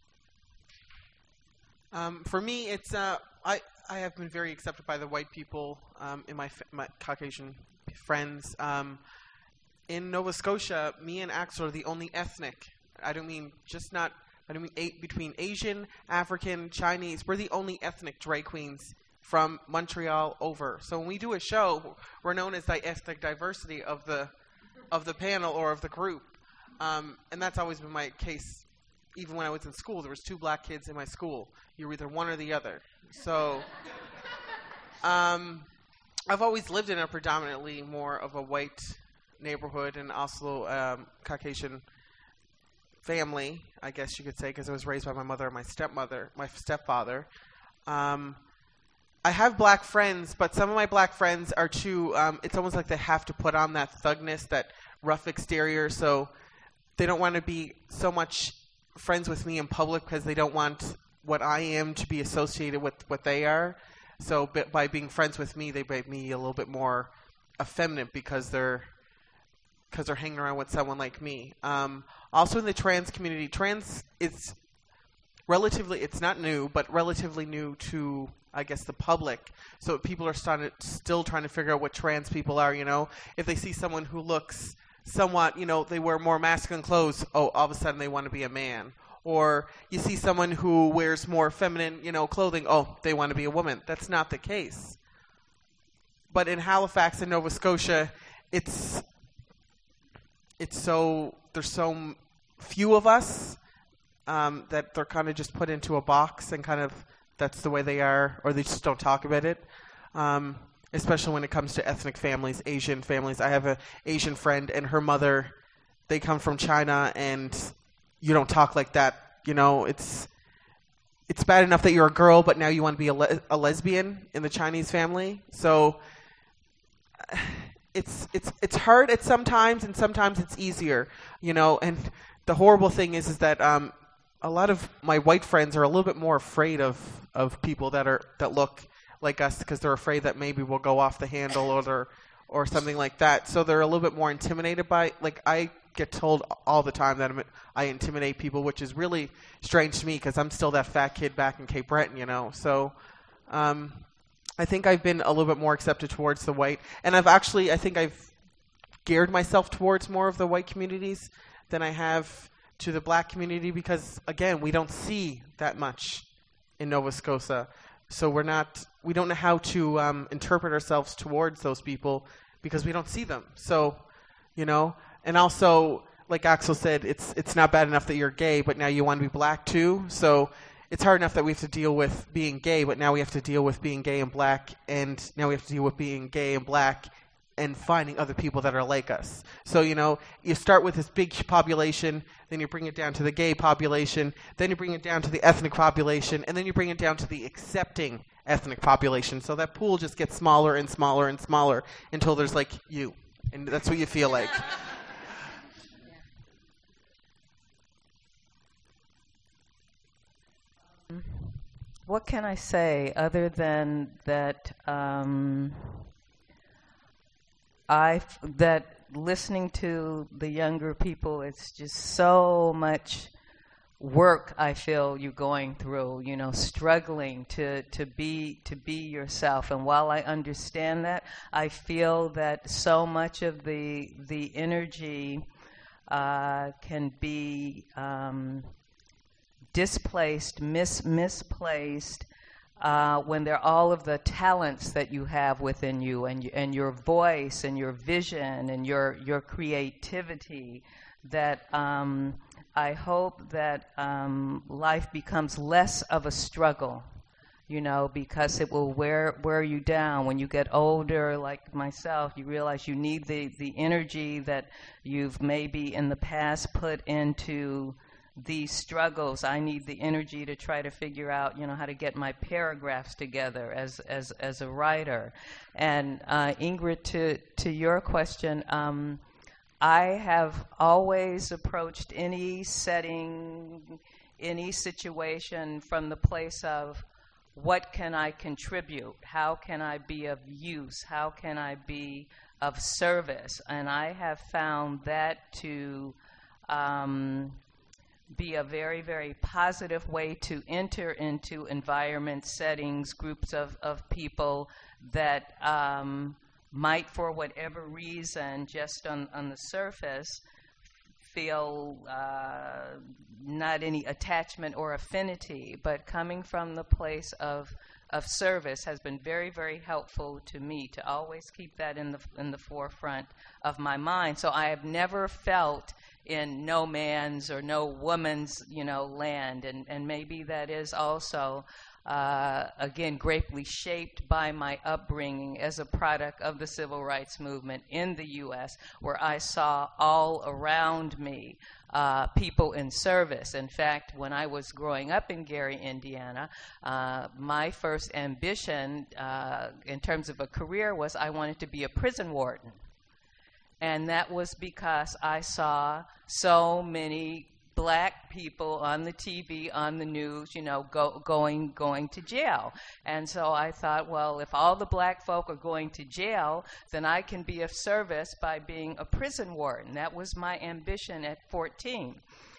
Um, for me, it's uh, I I have been very accepted by the white people um, in my f- my Caucasian friends. Um, in Nova Scotia, me and Axel are the only ethnic. I don't mean just not. I don't mean a- between Asian, African, Chinese. We're the only ethnic drag queens from Montreal over. So when we do a show, we're known as the ethnic diversity of the of the panel or of the group, um, and that's always been my case. Even when I was in school, there was two black kids in my school. You were either one or the other. So um, I've always lived in a predominantly more of a white neighborhood and also um, Caucasian family, I guess you could say, because I was raised by my mother and my stepmother, my stepfather. Um, I have black friends, but some of my black friends are too, um, it's almost like they have to put on that thugness, that rough exterior, so they don't want to be so much friends with me in public because they don't want what I am to be associated with what they are. So by being friends with me, they make me a little bit more effeminate because they're because they're hanging around with someone like me. Um, also in the trans community, trans is relatively, it's not new, but relatively new to, I guess, the public. So people are starting, still trying to figure out what trans people are, you know. If they see someone who looks somewhat, you know, they wear more masculine clothes, oh, all of a sudden they want to be a man. Or you see someone who wears more feminine, you know, clothing, oh, they want to be a woman. That's not the case. But in Halifax and Nova Scotia, it's it's so, there's so few of us um, that they're kind of just put into a box and kind of that's the way they are, or they just don't talk about it. Um, especially when it comes to ethnic families, Asian families. I have an Asian friend and her mother, they come from China, and you don't talk like that. You know, it's it's bad enough that you're a girl, but now you want to be a, le- a lesbian in the Chinese family. So it's it's it's hard at sometimes, and sometimes it's easier. You know, and the horrible thing is is that um, a lot of my white friends are a little bit more afraid of, of people that are that look like us because they're afraid that maybe we'll go off the handle or they're, or something like that. So they're a little bit more intimidated by, like, I get told all the time that I'm, I intimidate people, which is really strange to me because I'm still that fat kid back in Cape Breton, you know. So um, I think I've been a little bit more accepted towards the white. And I've actually, I think I've geared myself towards more of the white communities than I have to the black community because, again, we don't see that much in Nova Scotia. So we're not, we don't know how to um, interpret ourselves towards those people because we don't see them. So, you know, and also, like Axel said, it's it's not bad enough that you're gay, but now you want to be black too. So it's hard enough that we have to deal with being gay, but now we have to deal with being gay and black, and now we have to deal with being gay and black and finding other people that are like us. So, you know, you start with this big population, then you bring it down to the gay population, then you bring it down to the ethnic population, and then you bring it down to the accepting ethnic population. So that pool just gets smaller and smaller and smaller until there's like you. And that's what you feel like. What can I say other than that um, I that listening to the younger people, it's just so much work I feel you going through, you know, struggling to, to be to be yourself. And while I understand that, I feel that so much of the the energy uh, can be um, displaced, mis misplaced uh, when there are all of the talents that you have within you, and and your voice and your vision and your your creativity. That um, I hope that um, life becomes less of a struggle, you know, because it will wear wear you down. When you get older, like myself, you realize you need the, the energy that you've maybe in the past put into these struggles. I need the energy to try to figure out, you know, how to get my paragraphs together as as, as a writer. And uh, Ingrid, to, to your question, um, I have always approached any setting, any situation from the place of what can I contribute? How can I be of use? How can I be of service? And I have found that to um, be a very, very positive way to enter into environments, settings, groups of, of people that um, might, for whatever reason, just on, on the surface, feel uh, not any attachment or affinity, but coming from the place of of service has been very, very helpful to me to always keep that in the in the forefront of my mind. So I have never felt in no man's or no woman's, you know, land, and and maybe that is also. Uh, again, greatly shaped by my upbringing as a product of the civil rights movement in the U S, where I saw all around me uh, people in service. In fact, when I was growing up in Gary, Indiana, uh, my first ambition uh, in terms of a career was I wanted to be a prison warden. And that was because I saw so many black people on the T V, on the news, you know, go, going going to jail. And so I thought, well, if all the black folk are going to jail, then I can be of service by being a prison warden. That was my ambition at fourteen.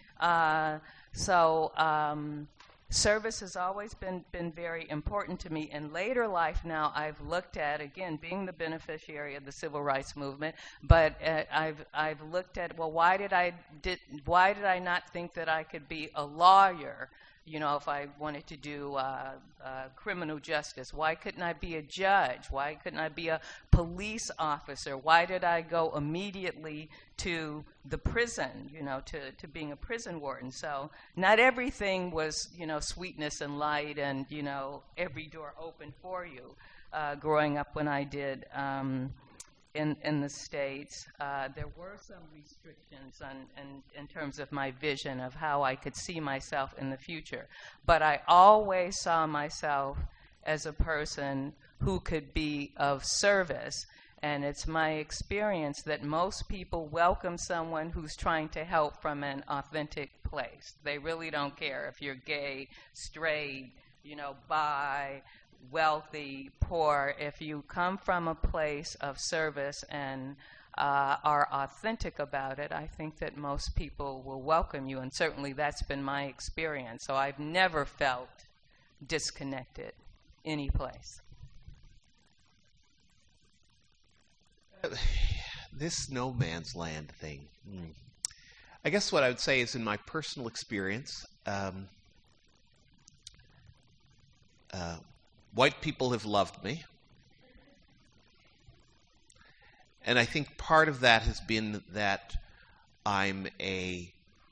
Uh, so um, service has always been, been very important to me. In later life now, I've looked at, again, being the beneficiary of the civil rights movement, but uh, I've, I've looked at, well, why did, I did, why did I not think that I could be a lawyer, you know, if I wanted to do uh, uh, criminal justice? Why couldn't I be a judge? Why couldn't I be a police officer? Why did I go immediately to the prison, you know, to, to being a prison warden? So not everything was, you know, sweetness and light and, you know, every door open for you. Uh, growing up when I did um, in, in the States, uh, there were some restrictions on, in, in terms of my vision of how I could see myself in the future. But I always saw myself as a person who could be of service. And it's my experience that most people welcome someone who's trying to help from an authentic place. They really don't care if you're gay, straight, you know, bi, wealthy, poor. If you come from a place of service and uh, are authentic about it, I think that most people will welcome you. And certainly that's been my experience. So I've never felt disconnected any place. This no man's land thing. Mm. I guess what I would say is, in my personal experience, um, uh, white people have loved me. And I think part of that has been that I'm a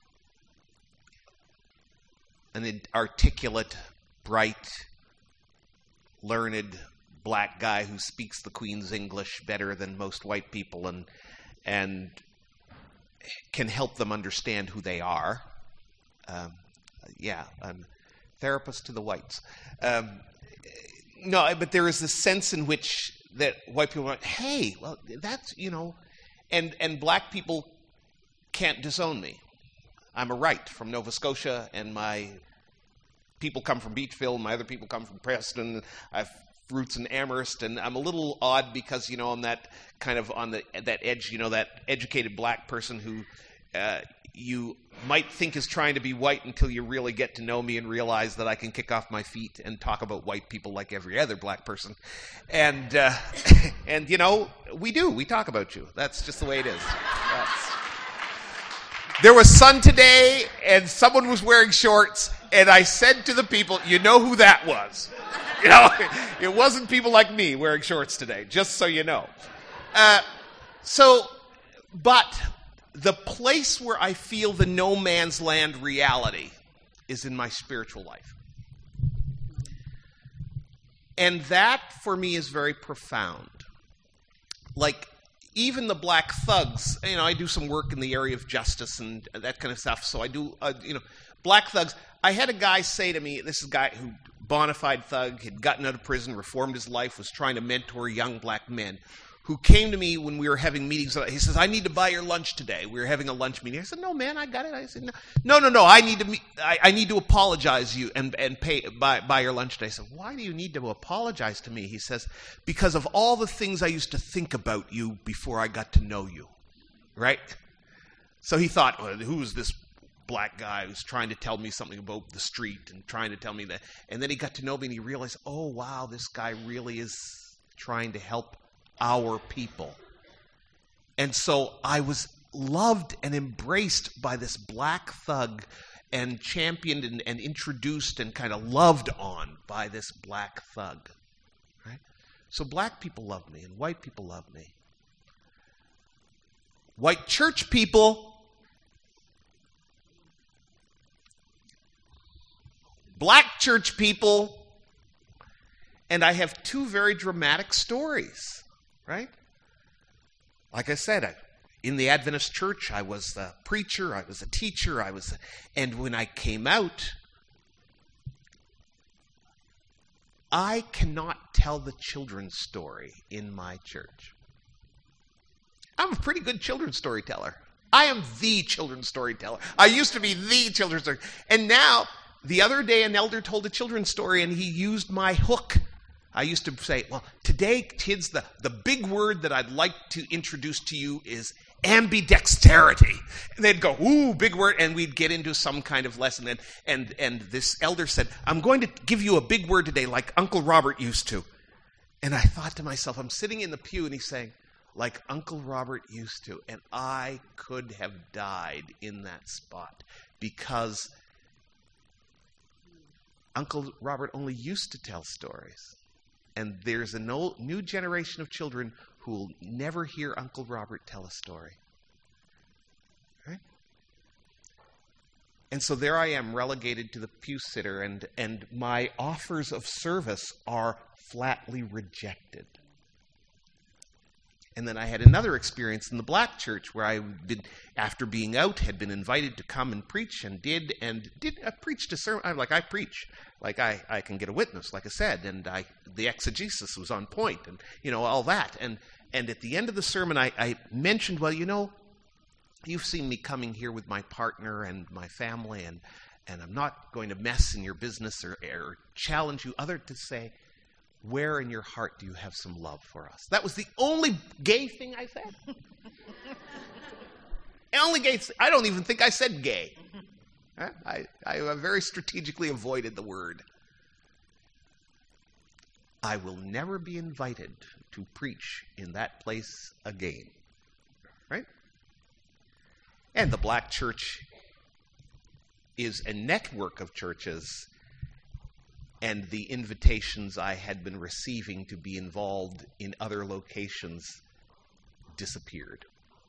an articulate, bright, learned black guy who speaks the Queen's English better than most white people, and and can help them understand who they are. Um, yeah, I'm a therapist to the whites. Um, no, but there is this sense in which that white people are like, hey, well, that's, you know, and and black people can't disown me. I'm a Wright from Nova Scotia, and my people come from Beachville, my other people come from Preston. I've roots in Amherst, and I'm a little odd because, you know, I'm that kind of on the that edge, you know, that educated black person who uh, you might think is trying to be white until you really get to know me and realize that I can kick off my feet and talk about white people like every other black person. And, uh, and you know, we do. We talk about you. That's just the way it is. That's... There was sun today, and someone was wearing shorts, and I said to the people, you know who that was. You know, it wasn't people like me wearing shorts today, just so you know. Uh, so, but the place where I feel the no man's land reality is in my spiritual life. And that, for me, is very profound. Like, even the black thugs, you know, I do some work in the area of justice and that kind of stuff, so I do, uh, you know, black thugs. I had a guy say to me, this is a guy who, bona fide thug, had gotten out of prison, reformed his life, was trying to mentor young black men, who came to me when we were having meetings. He says, I need to buy your lunch today. We were having a lunch meeting. I said, no, man, I got it. I said, no, no, no, no I need to meet, I, I need to apologize you and, and pay buy, buy your lunch today. I said, why do you need to apologize to me? He says, because of all the things I used to think about you before I got to know you. Right? So he thought, well, who's this black guy who's trying to tell me something about the street and trying to tell me that? And then he got to know me and he realized, oh, wow, this guy really is trying to help our people. And so I was loved and embraced by this black thug and championed and, and introduced and kind of loved on by this black thug. Right? So black people love me and white people love me. White church people, black church people, and I have two very dramatic stories. Right? Like I said, I, in the Adventist church, I was a preacher, I was a teacher, I was, a, and when I came out, I cannot tell the children's story in my church. I'm a pretty good children's storyteller. I am the children's storyteller. I used to be the children's story, and now, the other day, an elder told a children's story, and he used my hook. I used to say, well, today, kids, the, the big word that I'd like to introduce to you is ambidexterity. And they'd go, ooh, big word, and we'd get into some kind of lesson. And, and, and this elder said, I'm going to give you a big word today like Uncle Robert used to. And I thought to myself, I'm sitting in the pew, and he's saying, like Uncle Robert used to. And I could have died in that spot because Uncle Robert only used to tell stories. And there's a no, new generation of children who will never hear Uncle Robert tell a story. Right? And so there I am, relegated to the pew sitter, and, and my offers of service are flatly rejected. And then I had another experience in the black church where I did, after being out, had been invited to come and preach, and did, and did I preached a sermon. I'm like, I preach. Like, I, I can get a witness, like I said, and I the exegesis was on point, and, you know, all that. And and at the end of the sermon, I, I mentioned, well, you know, you've seen me coming here with my partner and my family, and, and I'm not going to mess in your business or, or challenge you, other to say, where in your heart do you have some love for us? That was the only gay thing I said. The only gay th- I don't even think I said gay. I, I very strategically avoided the word. I will never be invited to preach in that place again. Right? And the black church is a network of churches, and the invitations I had been receiving to be involved in other locations disappeared.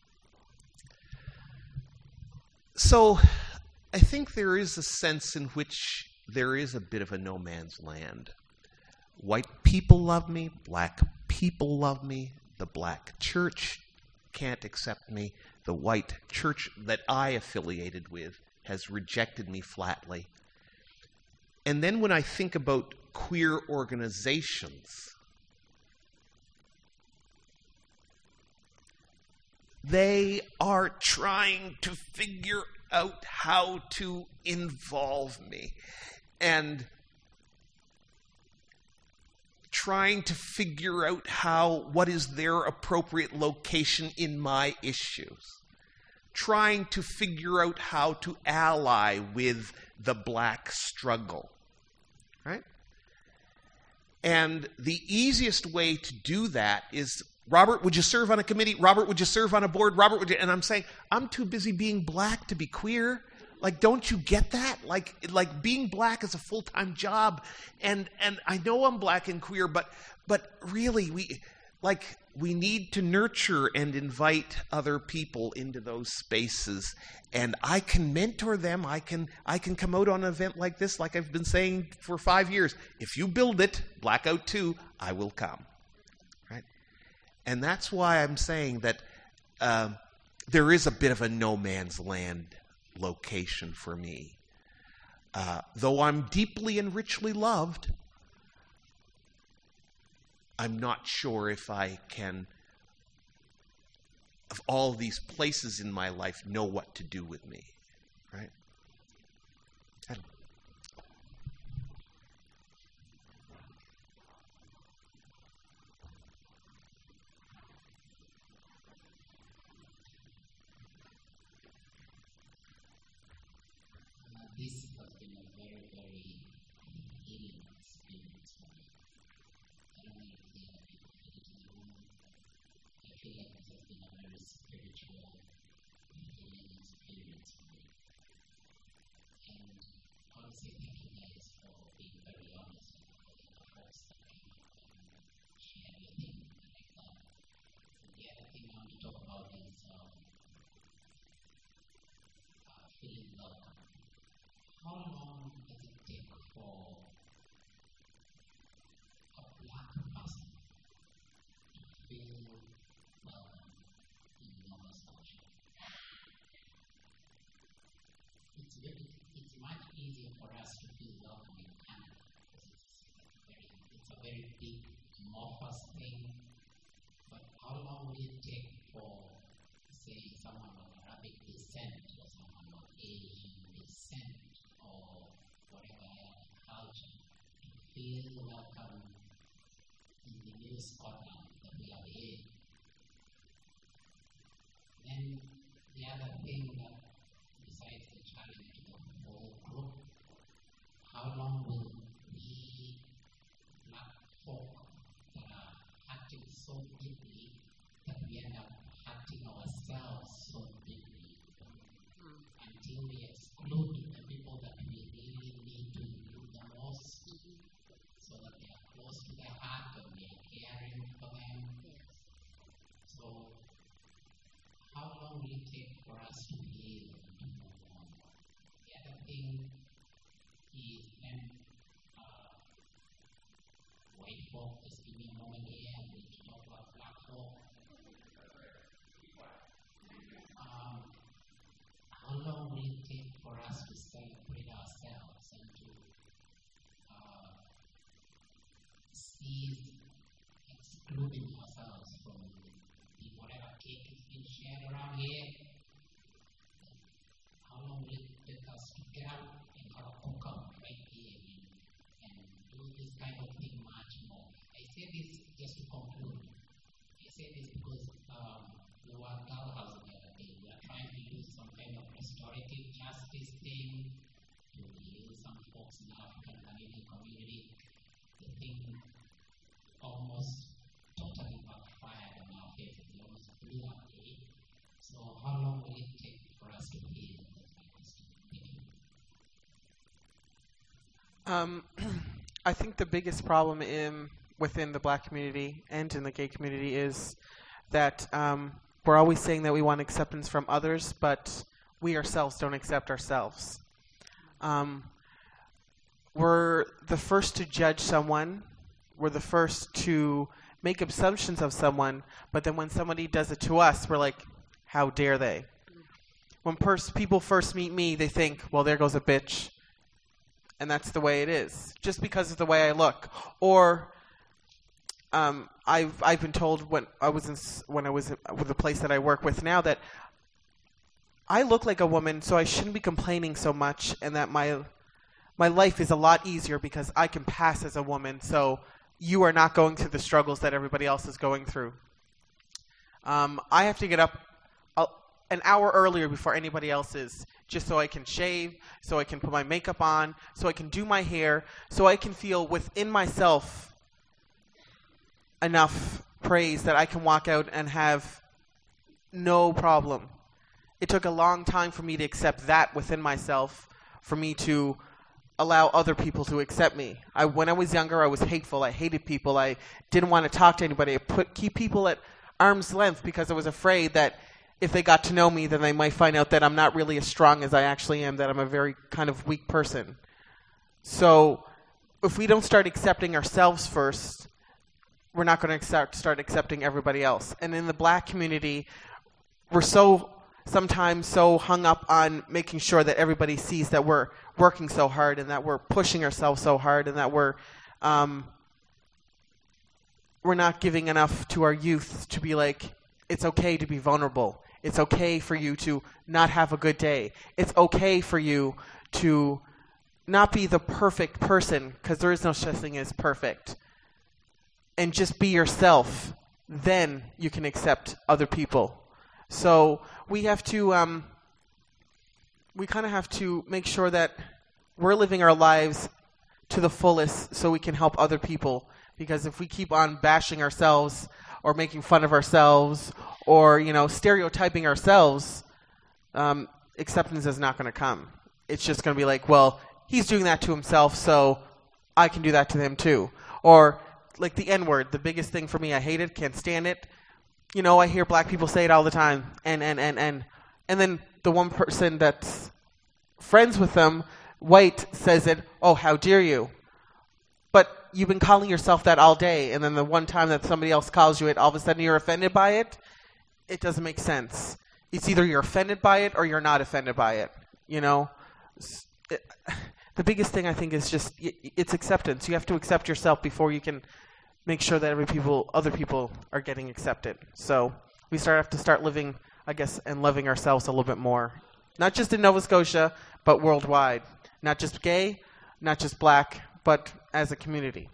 So I think there is a sense in which there is a bit of a no man's land. White people love me, black people love me, the black church can't accept me, the white church that I affiliated with has rejected me flatly. And then when I think about queer organizations, they are trying to figure out how to involve me. And trying to figure out how, what is their appropriate location in my issues, trying to figure out how to ally with the black struggle, right? And the easiest way to do that is, Robert, would you serve on a committee? Robert, would you serve on a board? Robert, would you? And I'm saying, I'm too busy being black to be queer. Like, don't you get that? Like, like being black is a full-time job, and and I know I'm black and queer, but but really, we like we need to nurture and invite other people into those spaces. And I can mentor them. I can I can come out on an event like this, like I've been saying for five years. If you build it, Blackout two, I will come. Right? And that's why I'm saying that uh, there is a bit of a no man's land location for me. Uh, though I'm deeply and richly loved, I'm not sure if I can, of all these places in my life, know what to do with me. Right? I don't know. This has been a very, very healing experience for me. I don't know if the other people feel it in the room. I feel like it has been a very spiritual healing experience for me. And I want to say thank you guys for being very honest and for the folks that came up and shared your thing like that. The other thing I want to talk about is um, uh, feeling welcome. How long does it take for a black person to feel welcome in Nova Scotia? It's very, it's much easier for us to feel welcome in Canada because it's very, it's a very big, amorphous thing. But how long will it take for, say, someone of Arabic descent or someone of Asian descent or whatever culture to feel welcome in the new Scotland that we are in? Then the other thing that, besides the challenge to the whole group, how long will we black folk that are hurting so deeply that we end up hurting ourselves so deeply until we exclude the people that we really need to include the most so that they are close to the heart and we are caring for them? So how long will it take for us to heal and to move on? The other thing is then uh, white folk, just give me a moment here, I'm going to talk about black folk. Um, how long will it take for us to celebrate ourselves and to uh, cease excluding ourselves from the whatever cake is being shared around here? How long will it take us to get up and have a cookout right here and, and do this kind of thing much more? I say this just to conclude. I say this because um, we were at Dalhouse the other day. We are trying to do some kind of restorative justice thing to heal some folks in the African Canadian community. The thing almost totally backfired on our faces. It almost blew up. Eh? So how long will it take for us to heal? That's my question. Thank you. Um, I think the biggest problem in within the black community and in the gay community is that um, we're always saying that we want acceptance from others, but we ourselves don't accept ourselves. Um, we're the first to judge someone. We're the first to make assumptions of someone, but then when somebody does it to us, we're like, how dare they? When pers- people first meet me, they think, well, there goes a bitch. And that's the way it is, just because of the way I look. Or um, I've I've been told when I was in, when I was in, with the place that I work with now that I look like a woman, so I shouldn't be complaining so much, and that my my life is a lot easier because I can pass as a woman. So you are not going through the struggles that everybody else is going through. Um, I have to get up a, an hour earlier before anybody else is, just so I can shave, so I can put my makeup on, so I can do my hair, so I can feel within myself enough praise that I can walk out and have no problem. It took a long time for me to accept that within myself, for me to allow other people to accept me. I, when I was younger, I was hateful. I hated people. I didn't want to talk to anybody. I put keep people at arm's length because I was afraid that if they got to know me, then they might find out that I'm not really as strong as I actually am, that I'm a very kind of weak person. So if we don't start accepting ourselves first, we're not going to start, start accepting everybody else. And in the black community, we're so sometimes so hung up on making sure that everybody sees that we're working so hard and that we're pushing ourselves so hard and that we're um, we're not giving enough to our youth to be like, it's okay to be vulnerable. It's okay for you to not have a good day. It's okay for you to not be the perfect person, because there is no such thing as perfect. And just be yourself. Then you can accept other people. So we have to, um, we kind of have to make sure that we're living our lives to the fullest so we can help other people. Because if we keep on bashing ourselves or making fun of ourselves or, you know, stereotyping ourselves, um, acceptance is not going to come. It's just going to be like, well, he's doing that to himself, so I can do that to him too. Or like the N-word, the biggest thing for me, I hate it, can't stand it. You know, I hear black people say it all the time. And, and, and, and, and then the one person that's friends with them, white, says it, oh, how dare you. But you've been calling yourself that all day, and then the one time that somebody else calls you it, all of a sudden you're offended by it. It doesn't make sense. It's either you're offended by it or you're not offended by it. You know, it, the biggest thing I think is just it's acceptance. You have to accept yourself before you can make sure that every people, other people are getting accepted. So we start have to start living, I guess, and loving ourselves a little bit more. Not just in Nova Scotia, but worldwide. Not just gay, not just black, but as a community.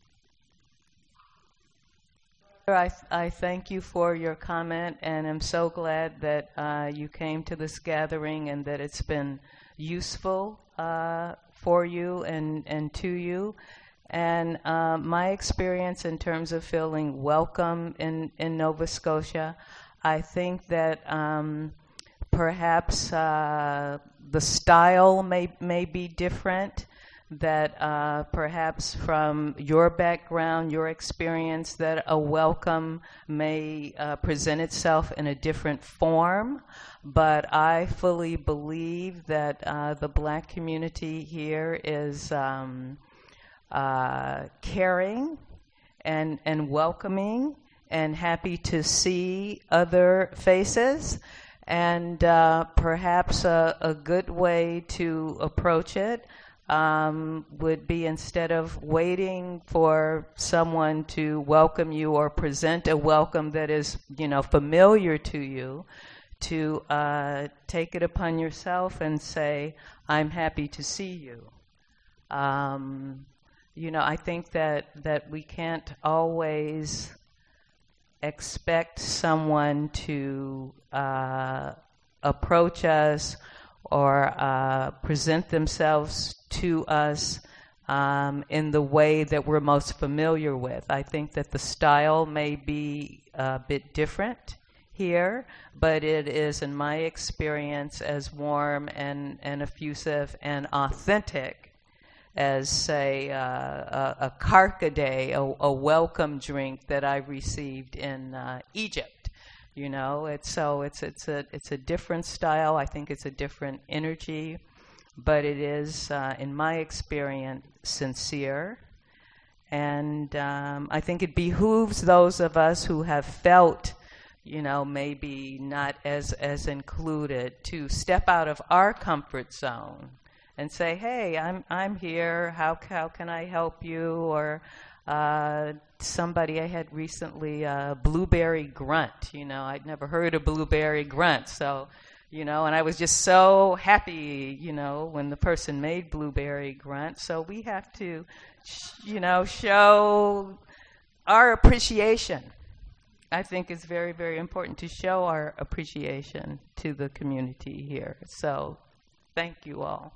I, I thank you for your comment, and I'm so glad that uh, you came to this gathering and that it's been useful uh, for you and, and to you. And uh, my experience in terms of feeling welcome in, in Nova Scotia, I think that um, perhaps uh, the style may, may be different. That uh, perhaps from your background, your experience, that a welcome may uh, present itself in a different form. But I fully believe that uh, the black community here is um, uh, caring and, and welcoming and happy to see other faces. And uh, perhaps a, a good way to approach it Um, would be, instead of waiting for someone to welcome you or present a welcome that is, you know, familiar to you, to uh, take it upon yourself and say, I'm happy to see you. Um, you know, I think that, that we can't always expect someone to uh, approach us or uh, present themselves to us um, in the way that we're most familiar with. I think that the style may be a bit different here, but it is, in my experience, as warm and, and effusive and authentic as, say, uh, a, a Karkade, a, a welcome drink that I received in uh, Egypt. You know, it's so it's it's a it's a different style. I think it's a different energy, but it is, uh, in my experience, sincere. And um, I think it behooves those of us who have felt, you know, maybe not as as included, to step out of our comfort zone and say, "Hey, I'm I'm here. How how can I help you?" Or Uh, somebody I had recently, uh, Blueberry Grunt. You know, I'd never heard of Blueberry Grunt. So, you know, and I was just so happy, you know, when the person made Blueberry Grunt. So we have to, sh- you know, show our appreciation. I think it's very, very important to show our appreciation to the community here. So thank you all.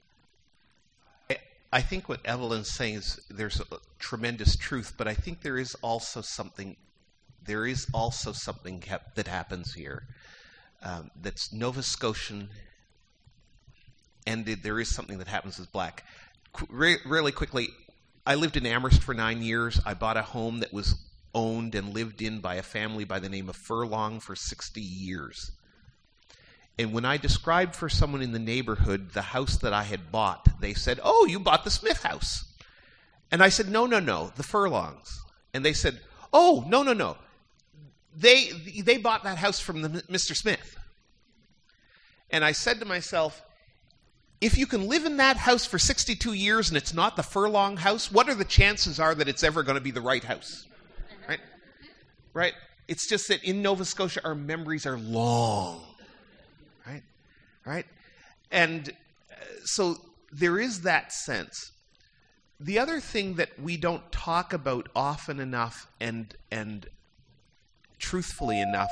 I think what Evelyn's saying is there's a tremendous truth, but I think there is also something, there is also something hap- that happens here um, that's Nova Scotian, and there is something that happens with black. Qu- re- really quickly, I lived in Amherst for nine years. I bought a home that was owned and lived in by a family by the name of Furlong for sixty years. And when I described for someone in the neighborhood the house that I had bought, they said, "Oh, you bought the Smith house." And I said, "No, no, no, the Furlongs." And they said, "Oh, no, no, no. They they bought that house from the, Mister Smith." And I said to myself, if you can live in that house for sixty-two years and it's not the Furlong house, what are the chances are that it's ever going to be the right house? Right? Right? It's just that in Nova Scotia, our memories are long. Right? Right? And uh, so there is that sense. The other thing that we don't talk about often enough and and truthfully enough,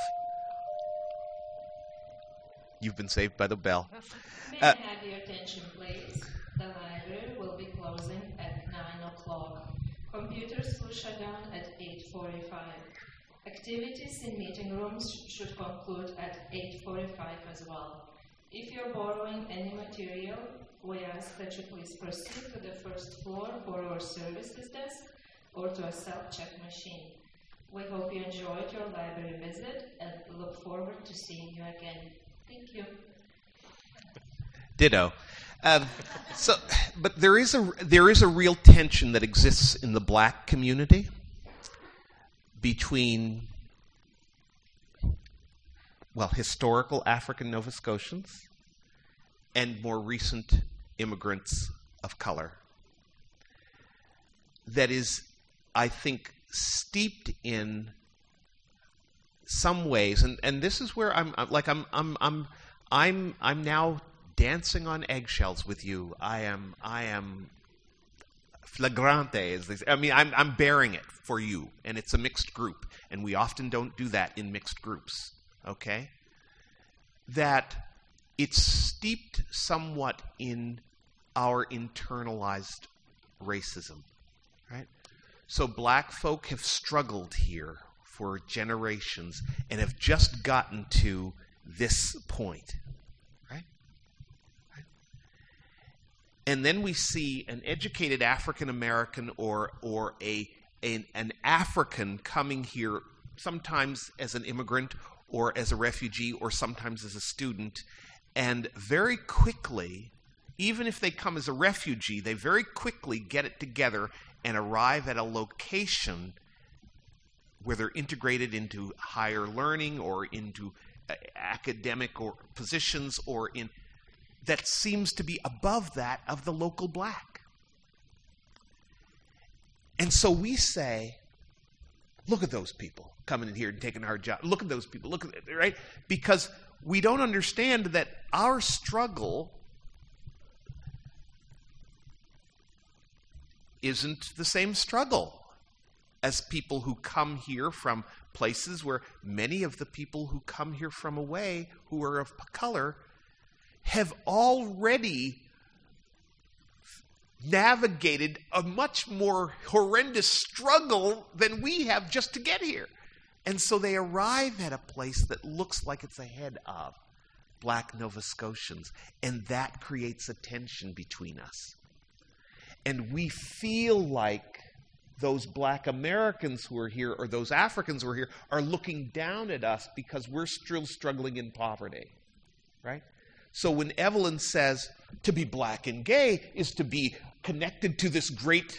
you've been saved by the bell. May Uh, I have your attention, please? The library will be closing at nine o'clock. Computers will shut down at eight forty-five. Activities in meeting rooms should conclude at eight forty-five as well. If you're borrowing any material, we ask that you please proceed to the first floor borrower services desk or to a self-check machine. We hope you enjoyed your library visit and look forward to seeing you again. Thank you. Ditto. Um, so, but there is a there is a real tension that exists in the black community between, well, historical African Nova Scotians and more recent immigrants of color. That is, I think, steeped in some ways, and, and this is where I'm like I'm I'm I'm I'm I'm now dancing on eggshells with you. I am I am flagrante, as they say. I mean, I'm I'm bearing it for you, and it's a mixed group, and we often don't do that in mixed groups. Okay, that it's steeped somewhat in our internalized racism, right? So black folk have struggled here for generations and have just gotten to this point, right? right? And then we see an educated African American or or a an, an African coming here, sometimes as an immigrant or as a refugee or sometimes as a student, and very quickly, even if they come as a refugee, they very quickly get it together and arrive at a location where they're integrated into higher learning or into uh, academic or positions or in that seems to be above that of the local black. And so we say, look at those people coming in here and taking our job. Look at those people. Look at it, right? Because we don't understand that our struggle isn't the same struggle as people who come here from places where many of the people who come here from away, who are of color, have already navigated a much more horrendous struggle than we have just to get here. And so they arrive at a place that looks like it's ahead of black Nova Scotians, and that creates a tension between us. And we feel like those black Americans who are here or those Africans who are here are looking down at us because we're still struggling in poverty, right? So when Evelyn says to be black and gay is to be connected to this great,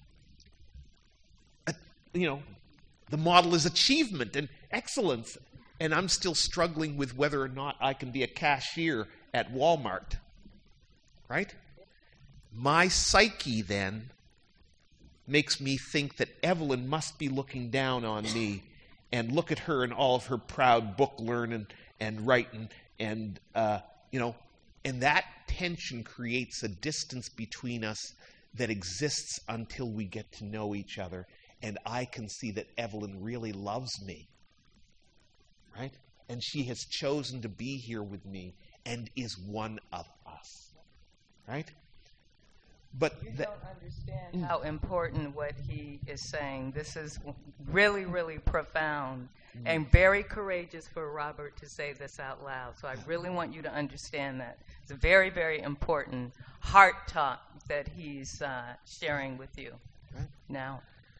uh, you know, the model is achievement and excellence, and I'm still struggling with whether or not I can be a cashier at Walmart, right? My psyche then makes me think that Evelyn must be looking down on me, and look at her and all of her proud book learning and writing And, uh, you know, and that tension creates a distance between us that exists until we get to know each other. And I can see that Evelyn really loves me, right? And she has chosen to be here with me and is one of us, right? But you th- don't understand how important what he is saying. This is really, really profound mm. and very courageous for Robert to say this out loud. So I really want you to understand that. It's a very, very important heart talk that he's uh, sharing with you right. now.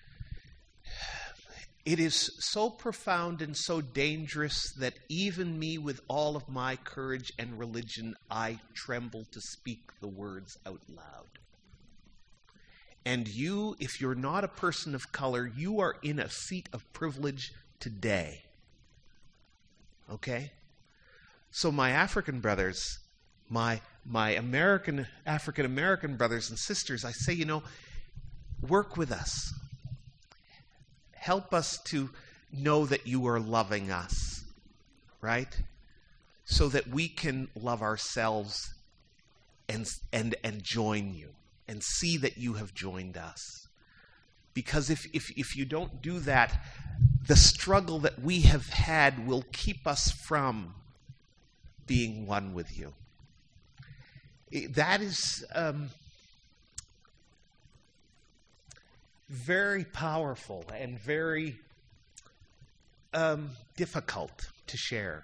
It is so profound and so dangerous that even me, with all of my courage and religion, I tremble to speak the words out loud. And you, if you're not a person of color, you are in a seat of privilege today. Okay? So my African brothers, my my American, African American brothers and sisters, I say, you know, work with us. Help us to know that you are loving us, right? So that we can love ourselves and and and join you. And see that you have joined us. Because if, if, if you don't do that, the struggle that we have had will keep us from being one with you. That is um, very powerful and very um, difficult to share.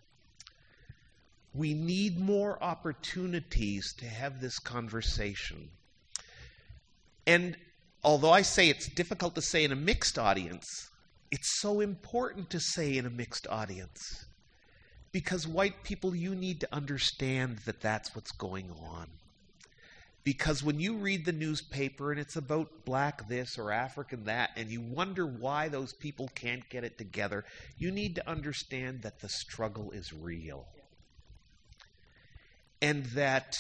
We need more opportunities to have this conversation. And although I say it's difficult to say in a mixed audience, it's so important to say in a mixed audience. Because white people, you need to understand that that's what's going on. Because when you read the newspaper and it's about black this or African that, and you wonder why those people can't get it together, you need to understand that the struggle is real. And that...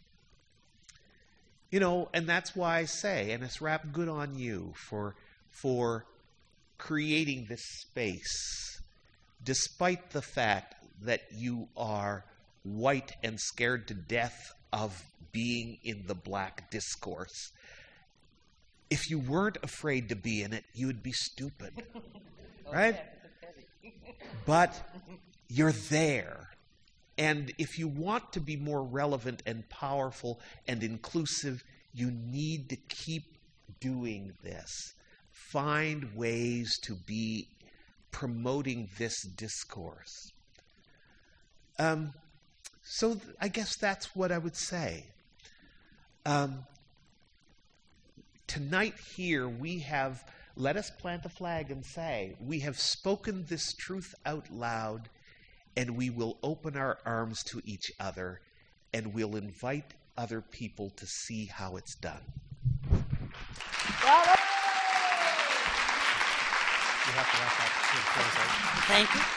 You know, and that's why I say, and it's wrapped good on you for for creating this space, despite the fact that you are white and scared to death of being in the black discourse. If you weren't afraid to be in it, you would be stupid, right? But you're there. And if you want to be more relevant and powerful and inclusive, you need to keep doing this. Find ways to be promoting this discourse. Um, so th- I guess that's what I would say. Um, tonight here we have, let us plant a flag and say, we have spoken this truth out loud. And we will open our arms to each other, and we'll invite other people to see how it's done. You have to wrap up. Thank you.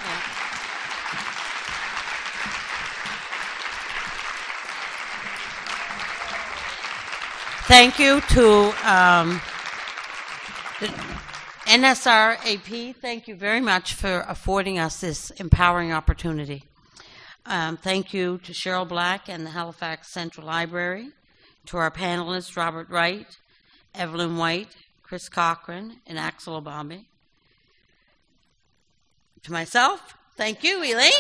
Yeah. Thank you to um, the N S R A P, thank you very much for affording us this empowering opportunity. Um, thank you to Cheryl Black and the Halifax Central Library, to our panelists, Robert Wright, Evelyn White, Chris Cochran, and Axel Obambe. To myself, thank you, Elaine.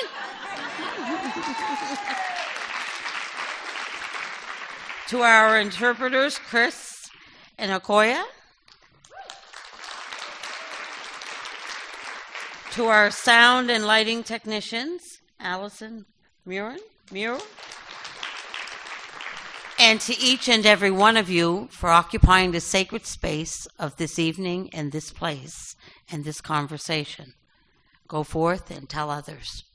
To our interpreters, Chris and Okoya. To our sound and lighting technicians, Allison Murin, Muir, and to each and every one of you for occupying the sacred space of this evening and this place and this conversation. Go forth and tell others.